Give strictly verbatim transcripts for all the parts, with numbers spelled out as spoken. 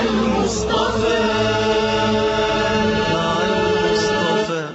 المصطفى مع المصطفى.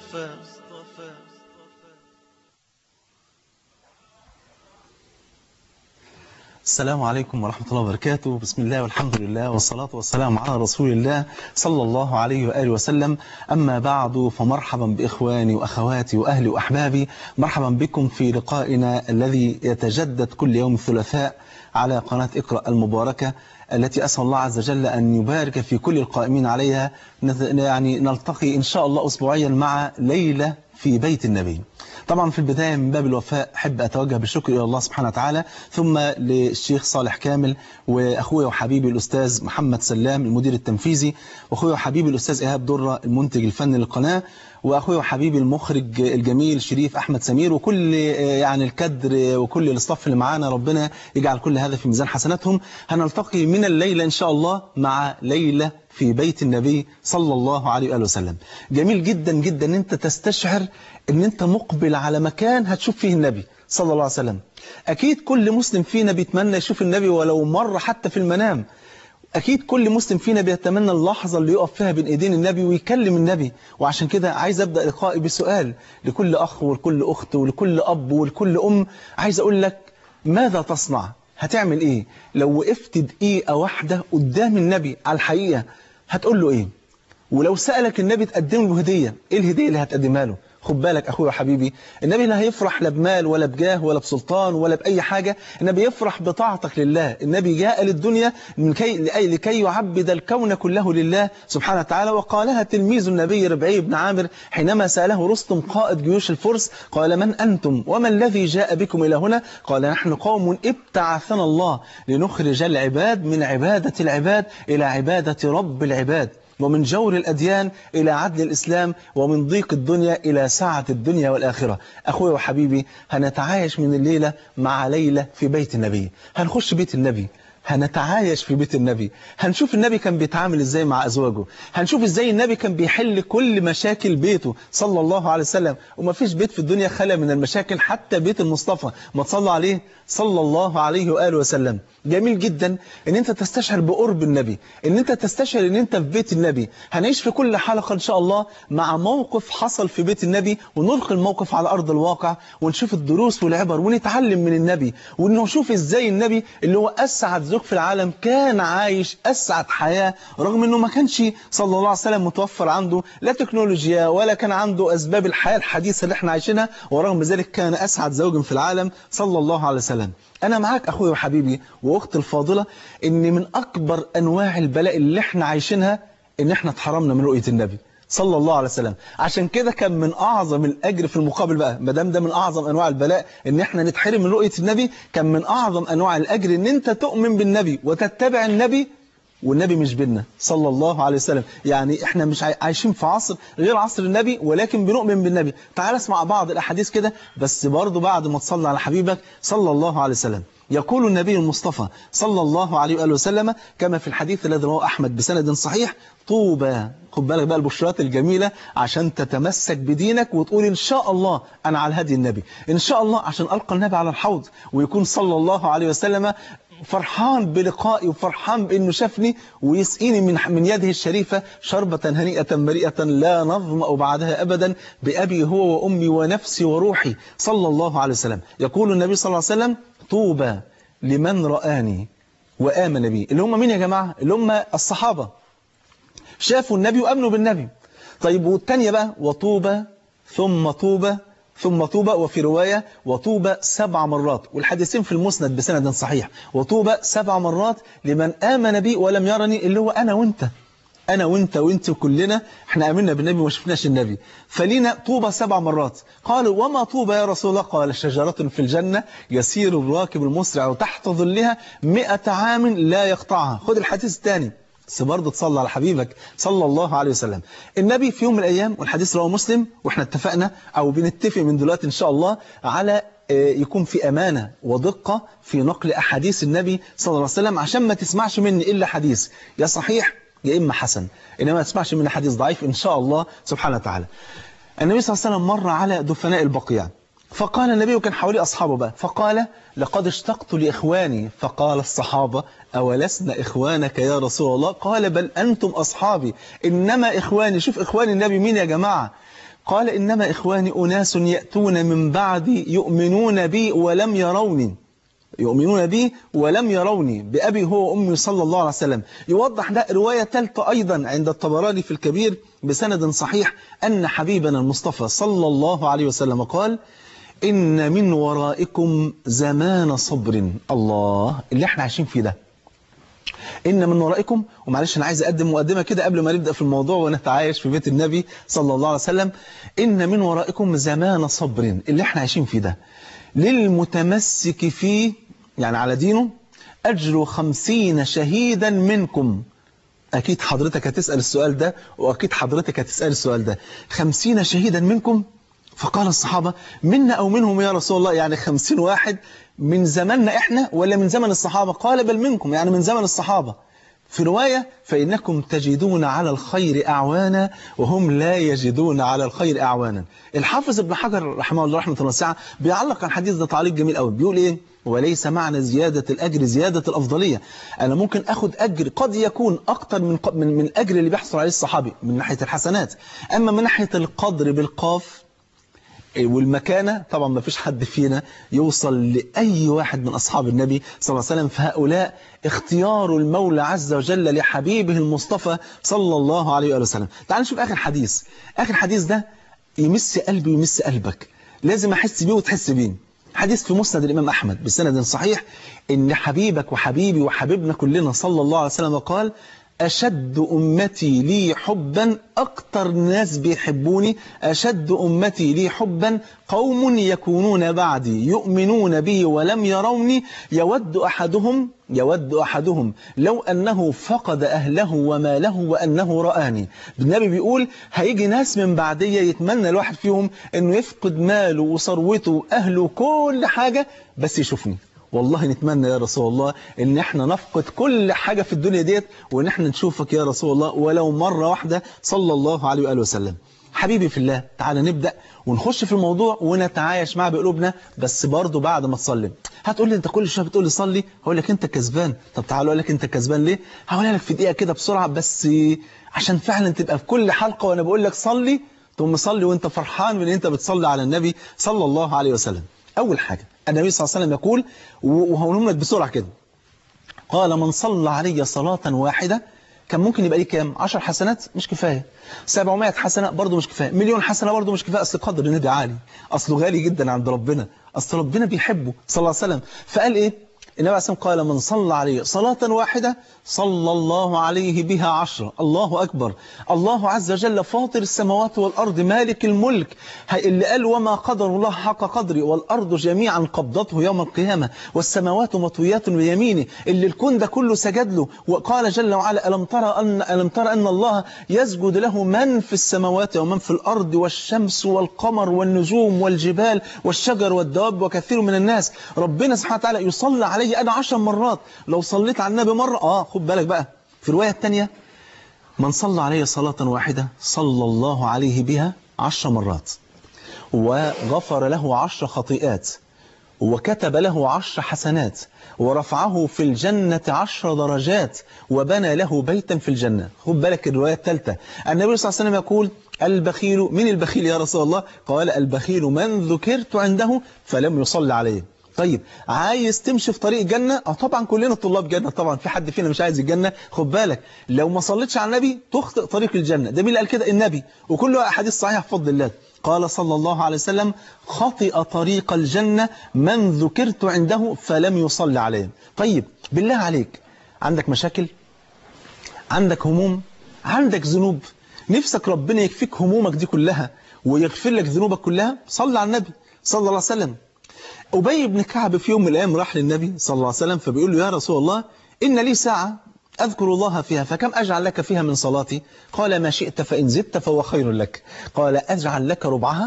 السلام عليكم ورحمة الله وبركاته. بسم الله والحمد لله والصلاة والسلام على رسول الله صلى الله عليه وآله وسلم. أما بعد، فمرحبا بإخواني وأخواتي وأهلي وأحبابي، مرحبا بكم في لقائنا الذي يتجدد كل يوم الثلاثاء على قناة اقرأ المباركة، التي أسأل الله عز وجل أن يبارك في كل القائمين عليها. يعني نلتقي إن شاء الله أسبوعيا مع ليلة في بيت النبي. طبعا في البداية من باب الوفاء أحب أتوجه بالشكر إلى الله سبحانه وتعالى، ثم للشيخ صالح كامل، وأخوي وحبيبي الأستاذ محمد سلام المدير التنفيذي، وأخوي وحبيبي الأستاذ إيهاب درة المنتج الفني للقناة، وأخوي وحبيبي المخرج الجميل شريف أحمد سمير، وكل يعني الكادر وكل الاستاف اللي معانا. ربنا يجعل كل هذا في ميزان حسناتهم. هنلتقي من الليلة إن شاء الله مع ليلة في بيت النبي صلى الله عليه وآله وسلم. جميل جدا جدا ان انت تستشعر ان انت مقبل على مكان هتشوف فيه النبي صلى الله عليه وسلم. اكيد كل مسلم فينا بيتمنى يشوف النبي ولو مرة حتى في المنام. أكيد كل مسلم فينا بيتمنى اللحظة اللي يقف فيها بين إيدين النبي ويكلم النبي. وعشان كده عايز أبدأ لقائي بسؤال لكل أخ ولكل أخت ولكل أب ولكل أم. عايز أقول لك، ماذا تصنع؟ هتعمل إيه لو وقفت دقيقة واحدة قدام النبي على الحقيقة؟ هتقول له إيه؟ ولو سألك النبي تقدم له هدية، إيه الهدية اللي هتقدمها له؟ خد بالك أخوي وحبيبي، النبي لا هيفرح لا بمال ولا بجاه ولا بسلطان ولا بأي حاجة. النبي يفرح بطاعتك لله. النبي جاء للدنيا لكي, لكي يعبد الكون كله لله سبحانه وتعالى. وقالها تلميذ النبي ربعي بن عامر حينما سأله رستم قائد جيوش الفرس، قال: من أنتم وما الذي جاء بكم إلى هنا؟ قال: نحن قوم ابتعثنا الله لنخرج العباد من عبادة العباد إلى عبادة رب العباد، ومن جور الأديان إلى عدل الإسلام، ومن ضيق الدنيا إلى سعة الدنيا والآخرة. أخوي وحبيبي، هنتعايش من الليلة مع ليلة في بيت النبي. هنخش بيت النبي، هنتعايش في بيت النبي، هنشوف النبي كان بيتعامل ازاي مع أزواجه، هنشوف ازاي النبي كان بيحل كل مشاكل بيته صلى الله عليه وسلم. وما فيش بيت في الدنيا خلا من المشاكل، حتى بيت المصطفى. ما تصلى عليه صلى الله عليه وآله وسلم. جميل جدا ان انت تستشعر بقرب النبي، ان انت تستشعر ان انت في بيت النبي. هنعيش في كل حلقة ان شاء الله مع موقف حصل في بيت النبي، ونلقي الموقف على ارض الواقع، ونشوف الدروس والعبر، ونتعلم من النبي، ونشوف ازاي النبي اللي هو اسعد زوج في العالم كان عايش اسعد حياة، رغم انه ما كانش صلى الله عليه وسلم متوفر عنده لا تكنولوجيا ولا كان عنده اسباب الحياة الحديثة اللي احنا عايشينها، ورغم ذلك كان اسعد زوج في العالم صلى الله عليه وسلم. أنا معاك أخوي وحبيبي وأختي الفاضلة، إن من أكبر أنواع البلاء اللي احنا عايشينها إن احنا اتحرمنا من رؤية النبي صلى الله عليه وسلم. عشان كده كان من أعظم الأجر في المقابل بقى، ما دام ده من أعظم أنواع البلاء إن احنا نتحرم من رؤية النبي، كان من أعظم أنواع الأجر إن أنت تؤمن بالنبي وتتبع النبي والنبي مش بينا صلى الله عليه وسلم. يعني احنا مش عايشين في عصر غير عصر النبي، ولكن بنؤمن بالنبي. تعال اسمع بعض الأحاديث كده، بس برضو بعد ما تصلي على حبيبك صلى الله عليه وسلم. يقول النبي المصطفى صلى الله عليه وآله وسلم كما في الحديث الذي رواه أحمد بسند صحيح: طوبى. خد بالك بقى البشرات الجميلة عشان تتمسك بدينك وتقول إن شاء الله أنا على هدي النبي، إن شاء الله عشان ألقى النبي على الحوض، ويكون صلى الله عليه وسلم فرحان بلقائي وفرحان بأنه شافني ويسقيني من من يده الشريفة شربة هنيئة مريئة لا نظمأ بعدها أبدا، بأبي هو وأمي ونفسي وروحي صلى الله عليه وسلم. يقول النبي صلى الله عليه وسلم: طوبى لمن رآني وآمن بي. اللي هم مين يا جماعة؟ اللي هم الصحابة، شافوا النبي وآمنوا بالنبي. طيب والتانية بقى: وطوبى ثم طوبى ثم طوبى، وفي رواية وطوبى سبع مرات، والحديثين في المسند بسند صحيح. وطوبى سبع مرات لمن آمن بي ولم يرني، اللي هو أنا وإنت، أنا وإنت وإنت وكلنا احنا آمنا بالنبي وما شفناش النبي، فلينا طوبى سبع مرات. قالوا: وما طوبى يا رسول الله؟ قال: شجرة في الجنة يسير الراكب المسرع تحت ظلها مئة عام لا يقطعها. خد الحديث الثاني، بس برضه تصلى على حبيبك صلى الله عليه وسلم. النبي في يوم من الأيام، والحديث رواه مسلم، واحنا اتفقنا أو بنتفق من دلوقتي إن شاء الله على يكون في أمانة ودقة في نقل أحاديث النبي صلى الله عليه وسلم، عشان ما تسمعش مني إلا حديث يا صحيح يا إما حسن، إنما ما تسمعش مني حديث ضعيف إن شاء الله سبحانه وتعالى. النبي صلى الله عليه وسلم مر على دفناء البقيع، فقال النبي وكان حوالي أصحابه بقى، فقال لقد اشتقت لإخواني. فقال الصحابة أولسنا إخوانك يا رسول الله؟ قال بل أنتم أصحابي. إنما إخواني، شوف إخواني النبي مين يا جماعة؟ قال إنما إخواني أناس يأتون من بعدي يؤمنون بي ولم يروني، يؤمنون بي ولم يروني، بأبي هو وأمي صلى الله عليه وسلم. يوضح ده رواية ثالثة أيضا عند الطبراني في الكبير بسند صحيح أن حبيبنا المصطفى صلى الله عليه وسلم قال إن من ورائكم زمان صبر. الله اللي احنا عايشين فيه ده، إن من ورائكم. ومعلش أنا عايز أقدم مقدمة كده قبل ما نبدأ في الموضوع ونتعايش في بيت النبي صلى الله عليه وسلم. إن من ورائكم زمان صبر، اللي احنا عايشين فيه ده للمتمسك فيه يعني على دينه أجر خمسين شهيدا منكم. أكيد حضرتك هتسأل السؤال ده، وأكيد حضرتك هتسأل السؤال ده، خمسين شهيدا منكم. فقال الصحابة منا أو منهم يا رسول الله؟ يعني خمسين واحد من زماننا إحنا ولا من زمن الصحابة؟ قال بل منكم، يعني من زمن الصحابة. في رواية فإنكم تجدون على الخير أعوانا وهم لا يجدون على الخير أعوانا. الحافظ ابن حجر رحمه الله رحمة الله واسعة بيعلق على الحديث ده تعليق جميل قوي، بيقول إيه؟ وليس معنى زيادة الأجر زيادة الأفضلية. أنا ممكن أخد أجر قد يكون أكتر من من من الأجر اللي بيحصل عليه الصحابي من ناحية الحسنات، أما من ناحية القدر بالقاف والمكانة طبعا ما فيش حد فينا يوصل لأي واحد من أصحاب النبي صلى الله عليه وسلم. فهؤلاء اختيار المولى عز وجل لحبيبه المصطفى صلى الله عليه وآله وسلم. تعال نشوف آخر حديث. آخر حديث ده يمس قلبي ويمس قلبك، لازم أحس بيه وتحس بيه. حديث في مسند الإمام أحمد بسند صحيح إن حبيبك وحبيبي وحبيبنا كلنا صلى الله عليه وسلم قال أشد أمتي لي حبا، أكتر ناس بيحبوني أشد أمتي لي حبا قوم يكونون بعدي يؤمنون بي ولم يروني يود أحدهم يود أحدهم لو أنه فقد أهله وماله وأنه رآني. النبي بيقول هيجي ناس من بعدية يتمنى الواحد فيهم أنه يفقد ماله وثروته وأهله كل حاجة بس يشوفني. والله نتمنى يا رسول الله ان احنا نفقد كل حاجة في الدنيا ديت وان احنا نشوفك يا رسول الله ولو مرة واحدة صلى الله عليه وآله وسلم. حبيبي في الله، تعالى نبدأ ونخش في الموضوع ونتعايش معه بقلوبنا، بس برضه بعد ما تصلي. هتقول لي انت كل شويه بتقول لي صلي، هقول لك انت كسبان. طب تعالى اقول لك انت كسبان ليه؟ هقولها لك في دقيقة كده بسرعة، بس عشان فعلا تبقى في كل حلقة وانا بقول لك صلي تقوم صلي وانت فرحان من ان انت بتصلي على النبي صلى الله عليه وسلم. اول حاجة النبي صلى الله عليه وسلم يقول، وهقولهم لك بسرعة كده، قال من صلى علي صلاة واحدة كان ممكن يبقى ليه كام؟ عشر حسنات مش كفاية، سبعمائة حسنة برضه مش كفاية، مليون حسنة برضه مش كفاية. أصل قدر النبي عالي، أصله غالي جدا عند ربنا، أصل ربنا بيحبه صلى الله عليه وسلم. فقال إيه؟ النبي عليه الصلاة والسلام قال من صلى عليه صلاة واحدة صلى الله عليه بها عشرة. الله أكبر. الله عز وجل فاطر السماوات والأرض مالك الملك، اللي قال وما قدر الله حق قدره والأرض جميعا قبضته يوم القيامة والسماوات مطويات بيمينه، اللي الكون ده كله سجد له، وقال جل وعلا ألم ترى أن ألم ترى أن الله يسجد له من في السماوات ومن في الأرض والشمس والقمر والنجوم والجبال والشجر والدواب وكثير من الناس. ربنا سبحانه وتعالى يصلى عليه أنا عشر مرات. لو صليت على النبي مرة آه خد بالك بقى. في الرواية الثانية من صلى عليه صلاة واحدة صلى الله عليه بها عشر مرات وغفر له عشر خطيئات وكتب له عشر حسنات ورفعه في الجنة عشر درجات وبنى له بيتا في الجنة. خد بالك الرواية الثالثة النبي صلى الله عليه وسلم يقول البخيل، من البخيل يا رسول الله؟ قال البخيل من ذكرت عنده فلم يصلي عليه. طيب عايز تمشي في طريق جنة؟ اه طبعا كلنا طلاب جنة، طبعا في حد فينا مش عايز الجنة. خد بالك لو ما صليتش على النبي تخطئ طريق الجنة. ده مين اللي قال كده؟ النبي، وكله أحاديث صحيحة بفضل الله. قال صلى الله عليه وسلم خطئ طريق الجنة من ذكرت عنده فلم يصلي عليه. طيب بالله عليك عندك مشاكل، عندك هموم، عندك ذنوب، نفسك ربنا يكفيك همومك دي كلها ويغفر لك ذنوبك كلها؟ صلى على النبي صلى الله عليه وسلم. أبي بن كعب في يوم من الأيام راح للنبي صلى الله عليه وسلم فبيقول له يا رسول الله إن لي ساعة أذكر الله فيها فكم أجعل لك فيها من صلاتي؟ قال ما شئت فإن زدت فهو خير لك. قال أجعل لك ربعها؟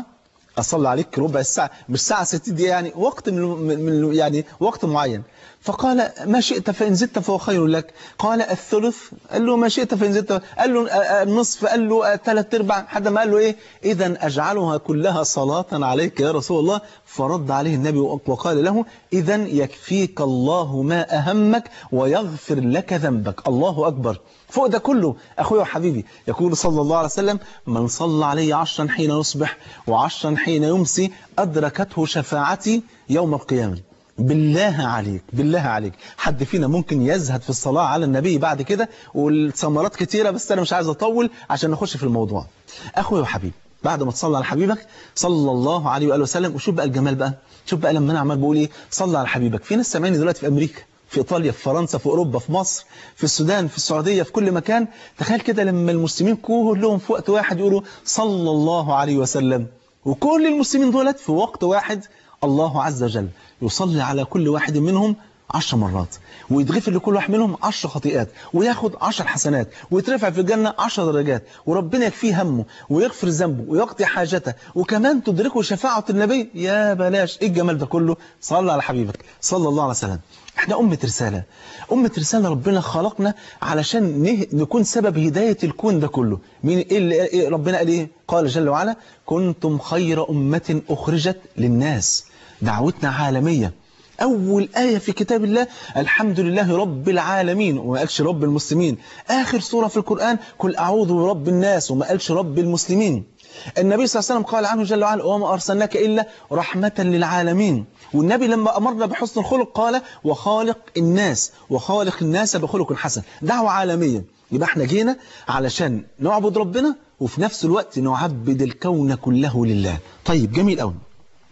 أصلي عليك ربع الساعة، مش ساعة ستين دقيقة، يعني وقت من من يعني وقت معين. فقال ما شئت فإن زدت فهو خير لك. قال الثلث، قال له ما شئت فإن زدت، قال له النصف، قال له ثلاث ارباع، حد ما قال له ايه، اذا اجعلها كلها صلاة عليك يا رسول الله. فرد عليه النبي وقال له اذا يكفيك الله ما اهمك ويغفر لك ذنبك. الله اكبر. فوق ده كله اخويا وحبيبي، يقول صلى الله عليه وسلم من صلى علي عشرا حين يصبح وعشرا حين يمسي أدركته شفاعتي يوم القيامة. بالله عليك بالله عليك حد فينا ممكن يزهد في الصلاة على النبي بعد كده؟ والثمرات كتيرة بس أنا مش عايز أطول عشان نخش في الموضوع. أخوي وحبيبي، بعد ما تصلى على حبيبك صلى الله عليه وآله وسلم، وشوف بقى الجمال بقى، شوف بقى لما أنا عمال بقول إيه صلى على حبيبك. في ناس سامعيني دلوقتي في أمريكا، في إيطاليا، في فرنسا، في أوروبا، في مصر، في السودان، في السعودية، في كل مكان. تخيل كده لما المسلمين كلهم في وقت واحد يقولوا صلى الله عليه وسلم، وكل المسلمين دولت في وقت واحد الله عز وجل يصلي على كل واحد منهم عشر مرات، ويتغفر لكل واحد منهم عشر خطيئات، وياخد عشر حسنات، ويترفع في الجنة عشر درجات، وربنا يكفيه همه ويغفر ذنبه ويقضي حاجته، وكمان تدركه شفاعة النبي. يا بلاش ايه الجمال ده كله؟ صلى على حبيبك صلى الله عليه وسلم. احنا أمة رسالة، أمة رسالة، ربنا خلقنا علشان نكون سبب هداية الكون ده كله. مين إيه اللي إيه ربنا قال ايه؟ قال جل وعلا كنتم خير أمة أخرجت للناس. دعوتنا عالمية. أول آية في كتاب الله الحمد لله رب العالمين، وما قالش رب المسلمين. آخر سورة في القرآن قل أعوذ برب الناس، وما قالش رب المسلمين. النبي صلى الله عليه وسلم قال عنه جل وعلا وما أرسلناك إلا رحمة للعالمين. والنبي لما أمرنا بحسن الخلق قال وخالق الناس، وخالق الناس بخلق حسن. دعوة عالمية. يبقى احنا جينا علشان نعبد ربنا وفي نفس الوقت نعبد الكون كله لله. طيب جميل قوي.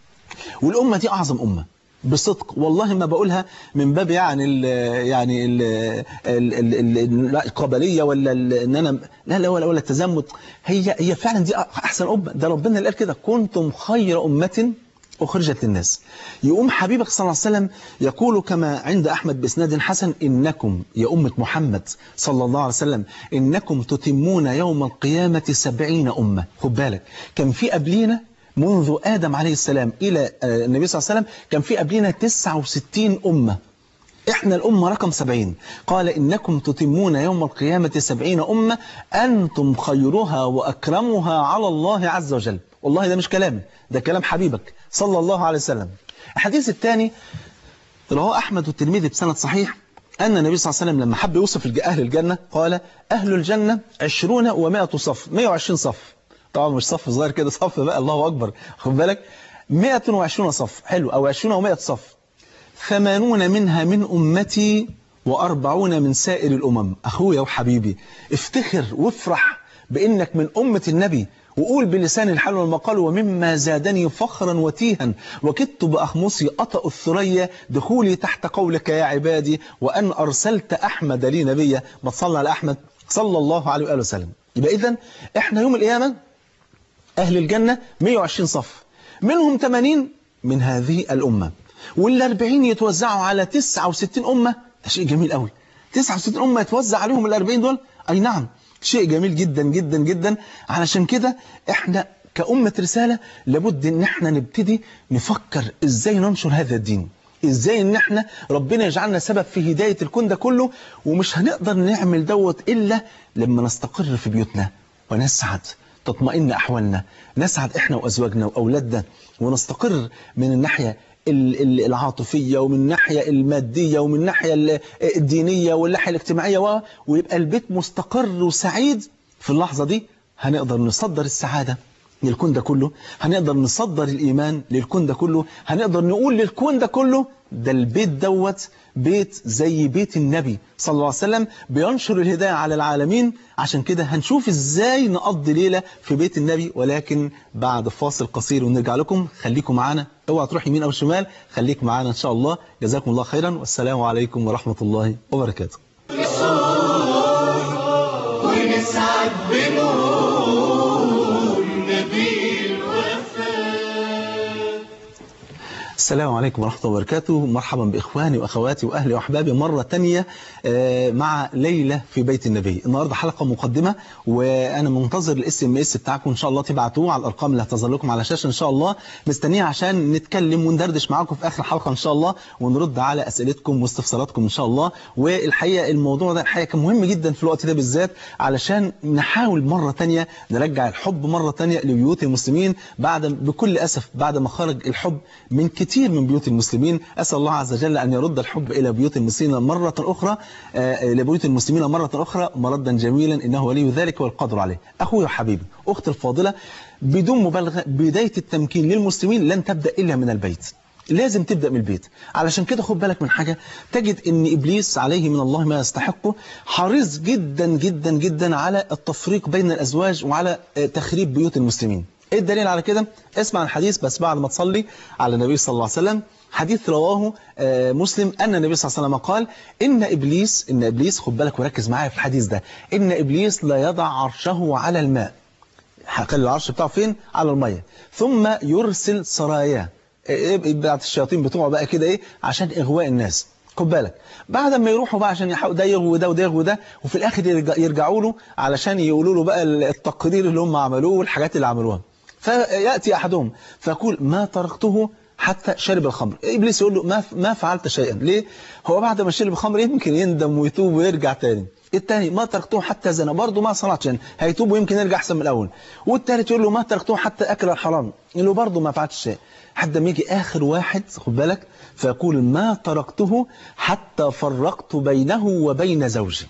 والأمة دي أعظم أمة بصدق، والله ما بقولها من باب يعني ال يعني ال ال ال القبلية ولا ان انا لا لا ولا ولا التزمت. هي هي فعلا دي احسن امه. ده ربنا اللي قال كده كنتم خير امه اخرجت للناس. يقوم حبيبك صلى الله عليه وسلم يقول كما عند احمد باسناد حسن انكم يا امه محمد صلى الله عليه وسلم انكم تتمون يوم القيامه سبعين امه. خد بالك كان في قبلينا منذ آدم عليه السلام إلى النبي صلى الله عليه وسلم كان في قبلنا تسعة وستين أمة. إحنا الأمة رقم سبعين. قال إنكم تتمون يوم القيامة سبعين أمة أنتم خيرها وأكرمها على الله عز وجل. والله ده مش كلام، ده كلام حبيبك صلى الله عليه وسلم. الحديث الثاني رواه أحمد والترمذي بسند صحيح أن النبي صلى الله عليه وسلم لما حب يوصف أهل الجنة قال أهل الجنة عشرون ومائة صف، مائة وعشرين صف. طبعا مش صف صغير كده، صف بقى الله أكبر، خد بالك مائة وعشرون صف، حلو، أو عشرون ومائة صف. ثمانون منها من أمتي وأربعون من سائر الأمم. أخويا وحبيبي افتخر وافرح بأنك من أمة النبي، وقول بلسان الحال والمقال ومما زادني فخرا وتيها وكدت بأخمصي أطأ الثريا دخولي تحت قولك يا عبادي وأن أرسلت أحمد لي نبيا. ما تصلى على أحمد صلى الله عليه وآله وسلم. يبقى إذن إحنا يوم القيامة أهل الجنة مائة وعشرين صف، منهم ثمانين من هذه الأمة، والأربعين يتوزعوا على تسعة وستين أمة. ده شيء جميل قوي. تسعة وستين أمة يتوزع عليهم الأربعين دول. أي نعم، شيء جميل جدا جدا جدا. علشان كده إحنا كأمة رسالة لابد إن إحنا نبتدي نفكر إزاي ننشر هذا الدين، إزاي إن إحنا ربنا يجعلنا سبب في هداية الكون ده كله. ومش هنقدر نعمل دوت إلا لما نستقر في بيوتنا ونسعد، تطمئن أحوالنا، نسعد إحنا وأزواجنا وأولادنا، ونستقر من الناحية العاطفية ومن الناحية المادية ومن الناحية الدينية والناحية الاجتماعية، ويبقى البيت مستقر وسعيد. في اللحظة دي هنقدر نصدر السعادة للكون ده كله، هنقدر نصدر الإيمان للكون ده كله، هنقدر نقول للكون ده كله ده البيت دوت بيت زي بيت النبي صلى الله عليه وسلم بينشر الهداية على العالمين. عشان كده هنشوف ازاي نقضي ليلة في بيت النبي، ولكن بعد فاصل قصير ونرجع لكم. خليكم معانا، اوعى تروح يمين او شمال، خليك معانا ان شاء الله. جزاكم الله خيرا، والسلام عليكم ورحمة الله وبركاته. ونسعد بنور نبي الوفاء. السلام عليكم ورحمة الله وبركاته. مرحبا بإخواني وأخواتي وأهلي وأحبابي مرة تانية مع ليلة في بيت النبي. النهاردة حلقة مقدمة وأنا منتظر الاس ام اس بتاعكم، إن شاء الله تبعتوه على الأرقام اللي هتظهر لكم على الشاشة. إن شاء الله مستنيه عشان نتكلم وندردش معاكم في آخر الحلقة إن شاء الله، ونرد على أسئلتكم واستفساراتكم إن شاء الله. والحقيقة الموضوع ده الحقيقة كان مهم جدا في الوقت ده بالذات، علشان نحاول مرة تانية نرجع الحب مرة تانية لبيوت المسلمين بعد بكل أسف بعد ما خرج الحب من كتير من بيوت المسلمين. أسأل الله عز وجل أن يرد الحب إلى بيوت المسلمين مرة أخرى إلى بيوت المسلمين مرة أخرى مردا جميلا، إنه ولي ذلك والقدر عليه. أخوي وحبيبي أختي الفاضلة، بدون مبالغة بداية التمكين للمسلمين لن تبدأ إلا من البيت، لازم تبدأ من البيت. علشان كده خد بالك من حاجة، تجد ان إبليس عليه من الله ما يستحقه حريص جدا جدا جدا على التفريق بين الأزواج وعلى تخريب بيوت المسلمين. ايه الدليل على كده؟ اسمع الحديث بس بعد ما تصلي على النبي صلى الله عليه وسلم. حديث رواه مسلم أن النبي صلى الله عليه وسلم قال إن إبليس إن إبليس خد بالك وركز معايا في الحديث ده، إن إبليس لا يضع عرشه على الماء. هخلي العرش بتاعه فين؟ على المية. ثم يرسل سراياه، بعت الشياطين بتوعه بقى كده ايه عشان اغواء الناس. خد بالك بعد ما يروحوا بقى عشان يحاولوا ده يغوي ده وده يغوي ده، وفي الاخر يرجعوا له علشان يقولوا له بقى التقرير اللي هم عملوه والحاجات اللي عملوها. فياتي احدهم فيقول ما تركته حتى شرب الخمر. ابليس يقول له ما ما فعلت شيئا. ليه؟ هو بعد ما شرب الخمر يمكن يندم ويتوب ويرجع تاني. الثاني ما تركته حتى زنا، برضه ما صنعت شيئا، هيتوب ويمكن يرجع احسن من الاول. والثالث يقول له ما تركته حتى اكل الحرام، يقول له برضه ما فعلت شيء. حد ما يجي اخر واحد خد بالك فيقول ما تركته حتى فرقت بينه وبين زوجي.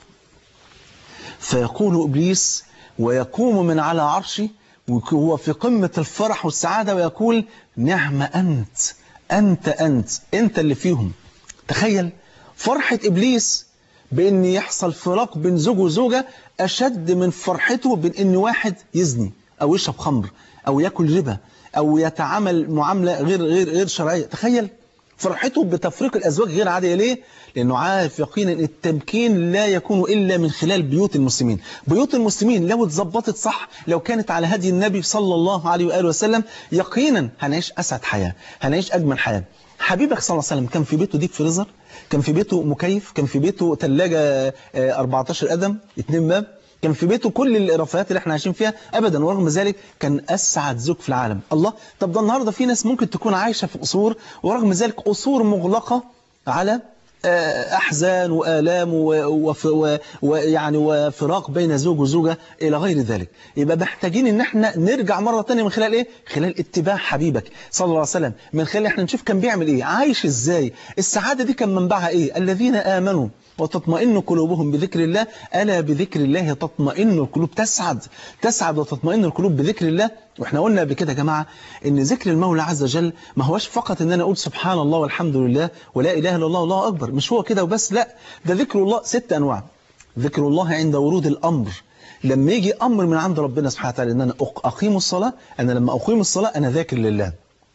فيقول ابليس ويقوم من على عرشه وهو في قمة الفرح والسعادة ويقول نعم أنت أنت أنت أنت اللي فيهم. تخيل فرحة إبليس بأن يحصل فراق بين زوج وزوجة أشد من فرحته بين أن واحد يزني أو يشرب خمر أو يأكل ربا أو يتعامل معاملة غير غير غير شرعية. تخيل فرحته بتفريق الأزواج غير عادية. ليه؟ لأنه عارف يقينا أن التمكين لا يكون إلا من خلال بيوت المسلمين. بيوت المسلمين لو اتظبطت صح، لو كانت على هدي النبي صلى الله عليه وآله وسلم، يقينا هنعيش أسعد حياة، هنعيش أجمل حياة. حبيبك صلى الله عليه وسلم كان في بيته ديب فريزر، كان في بيته مكيف، كان في بيته ثلاجة أربعتاشر قدم اتنين باب، كان في بيته كل الرفاهيات اللي احنا عايشين فيها ابدا، ورغم ذلك كان اسعد زوج في العالم. الله، طب ده النهارده في ناس ممكن تكون عايشه في قصور ورغم ذلك قصور مغلقه على احزان والام ويعني وفراق بين زوج وزوجه الى غير ذلك. يبقى محتاجين ان احنا نرجع مره ثانيه من خلال ايه؟ خلال اتباع حبيبك صلى الله عليه وسلم، من خلال احنا نشوف كان بيعمل ايه، عايش ازاي، السعاده دي كان منبعها ايه. الذين امنوا وتطمئن قلوبهم بذكر الله، ألا بذكر الله تطمئن القلوب. تسعد تسعد وتطمئن القلوب بذكر الله. واحنا قلنا بكده يا جماعة ان ذكر المولى عز وجل ما هوش فقط ان انا اقول سبحان الله والحمد لله ولا اله الا الله والله اكبر، مش هو كده وبس، لا، ده ذكر الله ست انواع. ذكر الله عند ورود الامر، لما يجي امر من عند ربنا سبحانه وتعالى ان انا اقيم الصلاة، انا لما اقيم الصلاة انا ذاكر لله.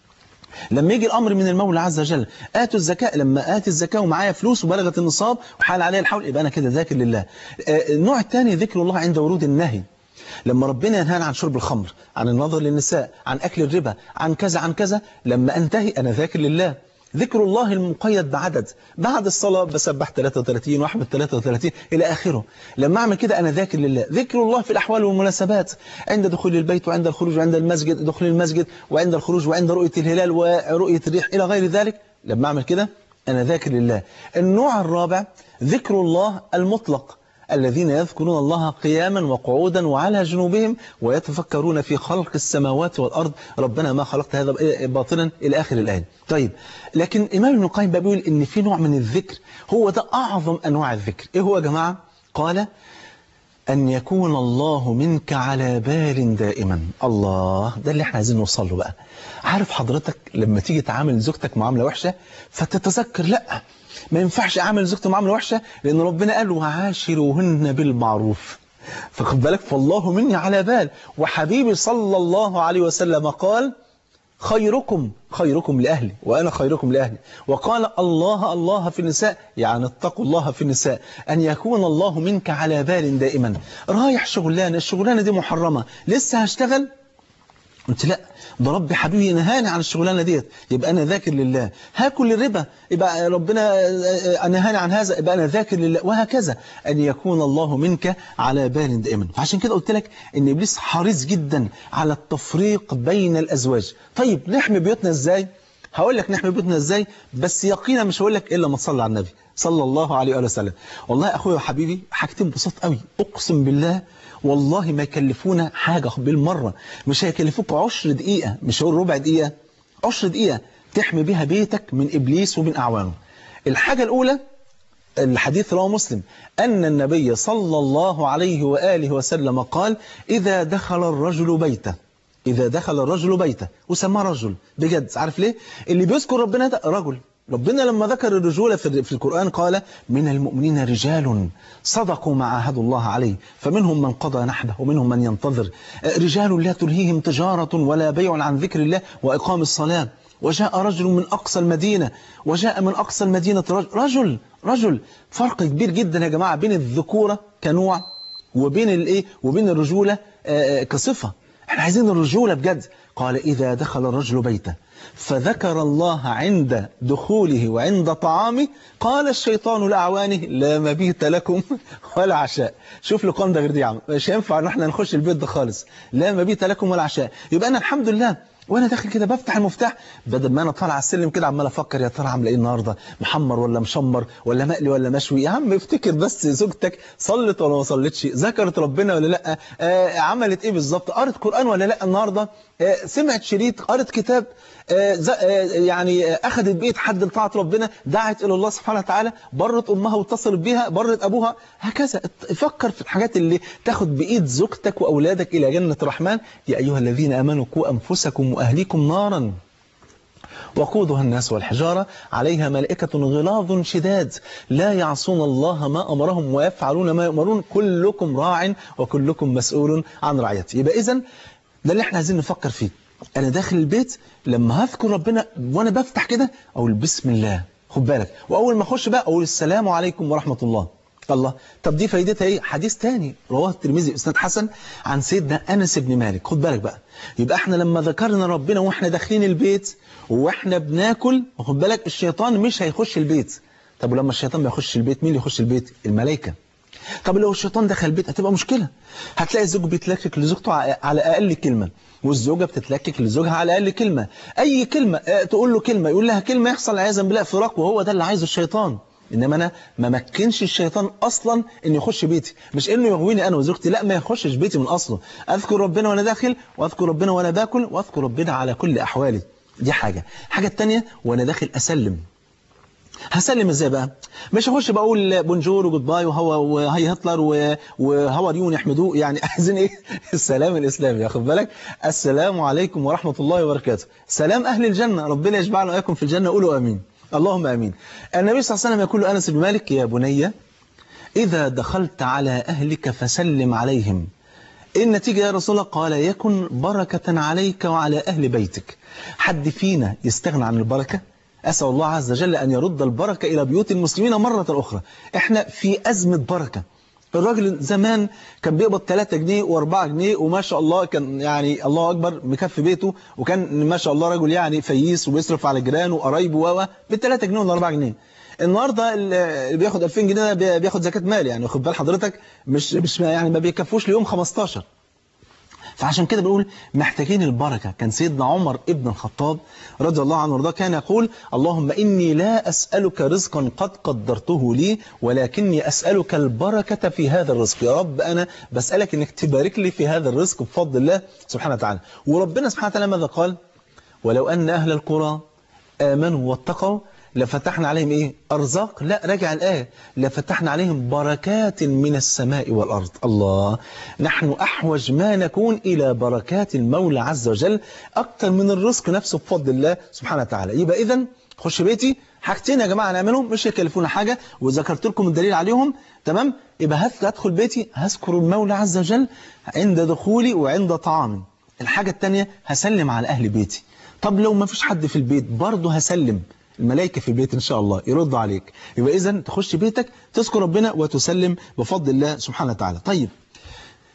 لما يجي الأمر من المولى عز وجل آتوا الزكاة، لما آتي الزكاة ومعايا فلوس وبلغت النصاب وحال عليها الحول، يبقى أنا كده ذاكر لله. النوع الثاني ذكر الله عند ورود النهي، لما ربنا ينهانا عن شرب الخمر، عن النظر للنساء، عن أكل الربا، عن كذا عن كذا، لما أنتهي أنا ذاكر لله. ذكر الله المقيد بعدد، بعد الصلاة بسبح ثلاثة وثلاثين واحمد ثلاثة وثلاثين إلى آخره. لما أعمل كده أنا ذاكر لله. ذكر الله في الأحوال والمناسبات، عند دخول البيت وعند الخروج وعند المسجد، دخول المسجد وعند الخروج وعند رؤية الهلال ورؤية الريح إلى غير ذلك. لما أعمل كده أنا ذاكر لله. النوع الرابع ذكر الله المطلق، الذين يذكرون الله قياما وقعودا وعلى جنوبهم ويتفكرون في خلق السماوات والأرض ربنا ما خلقت هذا باطلا إلى آخر الآية. طيب، لكن إمام ابن القيم بيقول إن في نوع من الذكر هو ده أعظم أنواع الذكر. إيه هو يا جماعة؟ قال أن يكون الله منك على بال دائما. الله، ده اللي احنا عايزين نوصل له بقى. عارف حضرتك لما تيجي تعامل زوجتك معاملة وحشة فتتذكر لا، ما ينفعش اعمل زوجتي معامله وحشه، لان ربنا قال وعاشروهن بالمعروف. فخد بالك، فالله مني على بال. وحبيبي صلى الله عليه وسلم قال خيركم خيركم لاهلي وانا خيركم لاهلي. وقال الله الله في النساء، يعني اتقوا الله في النساء، ان يكون الله منك على بال دائما. رايح شغلانه، الشغلانه دي محرمه، لسه هشتغل قلت لا، ده ربي حبيبي نهاني عن الشغلانه ديت، يبقى انا ذاكر لله. هاكل الربا، يبقى ربنا نهاني عن هذا، يبقى انا ذاكر لله. وهكذا، ان يكون الله منك على بال دائما. فعشان كده قلت لك ان ابليس حريص جدا على التفريق بين الازواج. طيب نحمي بيوتنا ازاي؟ هقول لك نحمي بيوتنا ازاي، بس يقينا مش هقول لك الا ما تصلي على النبي صلى الله عليه وآله وسلم. والله اخويا وحبيبي حاجتين بسيط قوي، اقسم بالله والله ما يكلفونا حاجة بالمرة. مش هيكلفوك عشر دقيقة، مش هقول ربع دقيقة، عشر دقيقة تحمي بها بيتك من إبليس ومن أعوانه. الحاجة الأولى، الحديث رواه مسلم، أن النبي صلى الله عليه وآله وسلم قال: إذا دخل الرجل بيته، إذا دخل الرجل بيته، وسماه رجل بجد. عارف ليه؟ اللي بيذكر ربنا ده رجل. ربنا لما ذكر الرجولة في القرآن قال: من المؤمنين رجال صدقوا ما عاهدوا الله عليه فمنهم من قضى نحبه ومنهم من ينتظر، رجال لا تلهيهم تجارة ولا بيع عن ذكر الله وإقام الصلاة. وجاء رجل من أقصى المدينة، وجاء من أقصى المدينة رجل رجل, رجل. فرق كبير جدا يا جماعة بين الذكورة كنوع وبين الإيه وبين الرجولة كصفة. احنا عايزين الرجولة بجد. قال: إذا دخل الرجل بيته فذكر الله عند دخوله وعند طعامه قال الشيطان لأعوانه: لا مبيت لكم ولا عشاء. شوف لقام ده غير دي يا عم، مش هينفع ان احنا نخش البيت ده خالص. لا مبيت لكم ولا عشاء. يبقى انا الحمد لله وانا داخل كده بفتح المفتاح، بدل ما انا طالع على السلم كده عمال افكر يا ترى عامله ايه النهارده، محمر ولا مشمر ولا مقلي ولا مشوي. يا عم افتكر بس زوجتك صلت ولا ما صلتش، ذكرت ربنا ولا لا، آه عملت ايه بالظبط، قرت قرآن ولا لا النهارده، آه سمعت شريط، قرت كتاب، آه يعني آه اخذت بايد حد لطاعه ربنا، دعت الى الله سبحانه وتعالى، برت امها واتصلت بها، برت ابوها. هكذا فكر في الحاجات اللي تاخد بايد زوجتك واولادك الى جنه الرحمن. يا ايها الذين امنوا قوا انفسكم واهليكم نارا وقودها الناس والحجارة عليها ملائكة غلاظ شداد لا يعصون الله ما أمرهم ويفعلون ما يؤمرون كلكم راع وكلكم مسؤول عن رعيته. يبقى إذن ده اللي احنا عايزين نفكر فيه. أنا داخل البيت لما هذكر ربنا وأنا بفتح كده أقول بسم الله، خد بالك، وأول ما أخش بقى أقول السلام عليكم ورحمة الله. الله، طب دي فايدتها ايه؟ حديث تاني رواه الترمذي اسناد حسن عن سيدنا انس بن مالك. خد بالك بقى، يبقى احنا لما ذكرنا ربنا واحنا داخلين البيت واحنا بناكل، خد بالك الشيطان مش هيخش البيت. طب ولما الشيطان ما يخش البيت مين اللي يخش البيت؟ الملائكه. طب لو الشيطان دخل البيت هتبقى مشكله. هتلاقي الزوج بيتلكك لزوجته على اقل كلمه، والزوجه بتتلكك لزوجها على اقل كلمه. اي كلمه تقول له كلمه يقول لها كلمه، يحصل عياذا بالله فراق، وهو ده اللي عايزه الشيطان. إنما أنا ما مكنش الشيطان أصلا إنه يخش بيتي، مش إنه يغويني أنا وزوجتي، لا، ما يخشش بيتي من أصله. أذكر ربنا وأنا داخل، وأذكر ربنا وأنا باكل، وأذكر ربنا على كل أحوالي. دي حاجة. حاجة التانية، وأنا داخل أسلم. هسلم ازاي بقى؟ مش هخش بقول بونجور وجود باي وهو وهي هتلر وهو ريون يحمدوه، يعني عايزين ايه؟ السلام الاسلامي. ياخد بالك؟ السلام عليكم ورحمة الله وبركاته. سلام أهل الجنة، ربنا يجمعنا وإياكم في الجنة، قولوا آمين. اللهم آمين. النبي صلى الله عليه وسلم يقول لأنس بن مالك: يا بني إذا دخلت على أهلك فسلم عليهم. إيه النتيجة يا رسول الله؟ قال: يكن بركة عليك وعلى أهل بيتك. حد فينا يستغنى عن البركة؟ أسأل الله عز وجل أن يرد البركة إلى بيوت المسلمين مرة أخرى. إحنا في أزمة بركة. الراجل زمان كان بيقبض ثلاثة جنيه وأربعة جنيه وما شاء الله كان يعني الله أكبر مكفي بيته، وكان ما شاء الله رجل يعني فييس وبيصرف على جيرانه وقرايبه و بالثلاثة جنيه ولا أربعة جنيه. النهارده اللي بياخد ألفين جنيه ده بياخد زكاة مال، يعني واخد بال حضرتك، مش مش يعني ما بيكفوش ليوم خمستاشر. فعشان كده بنقول محتاجين البركة. كان سيدنا عمر ابن الخطاب رضي الله عنه وارضاه كان يقول: اللهم إني لا أسألك رزقا قد قدرته لي ولكني أسألك البركة في هذا الرزق. يا رب أنا بسألك إنك تبارك لي في هذا الرزق بفضل الله سبحانه وتعالى. وربنا سبحانه وتعالى ماذا قال؟ ولو أن أهل القرى آمنوا واتقوا لفتحنا عليهم إيه؟ أرزاق. لا، رجع الآية: لفتحنا عليهم بركات من السماء والأرض. الله، نحن أحوج ما نكون إلى بركات المولى عز وجل أكثر من الرزق نفسه بفضل الله سبحانه وتعالى. يبقى إذن خش بيتي، حاجتين يا جماعة نعملهم مش يكلفونا حاجة، وذكرت لكم الدليل عليهم، تمام؟ يبقى هدخل بيتي هذكر المولى عز وجل عند دخولي وعند طعامي. الحاجة الثانية هسلم على أهل بيتي. طب لو ما فيش حد في البيت برضه هسلم، الملائكة في البيت إن شاء الله يردوا عليك. يبقى إذن تخش بيتك تذكر ربنا وتسلم بفضل الله سبحانه وتعالى. طيب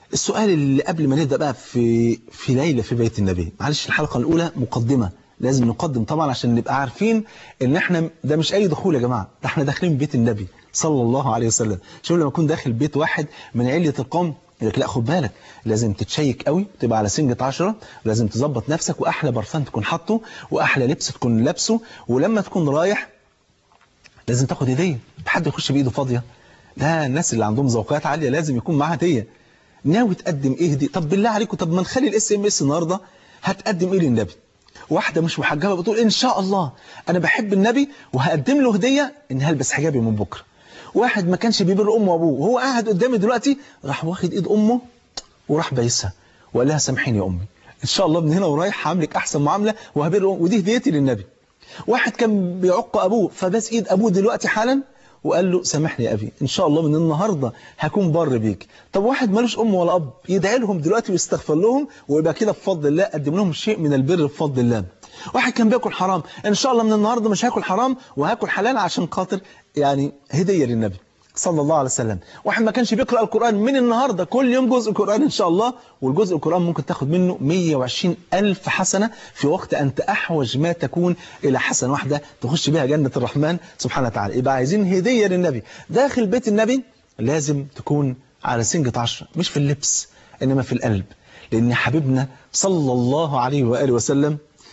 السؤال اللي قبل ما نبدأ بقى في في ليلة في بيت النبي، معلش الحلقة الأولى مقدمة، لازم نقدم طبعا عشان نبقى عارفين ان احنا ده مش اي دخول يا جماعة، ده احنا داخلين بيت النبي صلى الله عليه وسلم. شوف لما اكون داخل بيت واحد من علية القوم يقول لك لا خد بالك، لازم تتشيك قوي، تبقى على سنجة عشرة، لازم تظبط نفسك، واحلى برفان تكون حاطه، واحلى لبس تكون لابسه، ولما تكون رايح لازم تاخد هدية. حد يخش بايده فاضية؟ لا، الناس اللي عندهم ذوقيات عالية لازم يكون معاها هدية. ناوي تقدم ايه هدية؟ طب بالله عليكم، طب ما نخلي الاس ام اس النهارده هتقدم ايه للنبي؟ واحدة مش محجبة بتقول ان شاء الله انا بحب النبي وهقدم له هدية ان هلبس حجابي من بكره. واحد ما كانش بيبر امه وابوه وهو قاعد قدامي دلوقتي راح واخد ايد امه وراح بايسها وقال لها سامحيني يا امي، ان شاء الله من هنا ورايح هعملك احسن معامله وهبر، ودي هديتي للنبي. واحد كان بيعق ابوه فباس ايد ابوه دلوقتي حالا وقال له سامحني يا ابي، ان شاء الله من النهارده هكون بر بيك. طب واحد مالوش ام ولا اب يدعي لهم دلوقتي ويستغفر لهم ويبقى كده بفضل الله قدم لهم شيء من البر بفضل الله. واحد كان بياكل حرام، ان شاء الله من النهارده مش هاكل حرام وهاكل حلال عشان خاطر يعني هديه للنبي صلى الله عليه وسلم. واحد ما كانش بيقرأ القرآن، من النهاردة كل يوم جزء قرآن إن شاء الله، والجزء القرآن ممكن تاخد منه مية وعشرين ألف حسنة في وقت أنت أحوج ما تكون إلى حسنة واحدة تخش بها جنة الرحمن سبحانه وتعالى. يبقى عايزين هدية للنبي. داخل بيت النبي لازم تكون على سنجة عشرة، مش في اللبس إنما في القلب، لأن حبيبنا صلى الله عليه وآله وسلم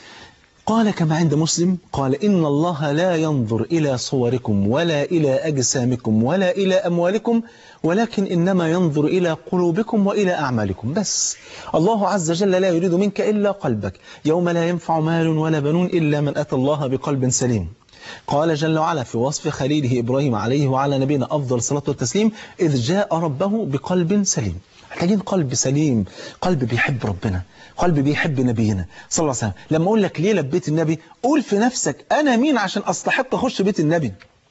قال كما عند مسلم، قال إن الله لا ينظر إلى صوركم ولا إلى أجسامكم ولا إلى أموالكم ولكن إنما ينظر إلى قلوبكم وإلى أعمالكم. بس الله عز وجل لا يريد منك إلا قلبك، يوم لا ينفع مال ولا بنون إلا من أتى الله بقلب سليم. قال جل وعلا في وصف خليله إبراهيم عليه وعلى نبينا أفضل الصلاة والتسليم إذ جاء ربه بقلب سليم. محتاجين قلب سليم، قلب بيحب ربنا، قلب بيحب نبينا صلى الله عليه وسلم. لما أقول لك ليلة ببيت النبي قول في نفسك أنا مين عشان أستحق أخش بيت النبي.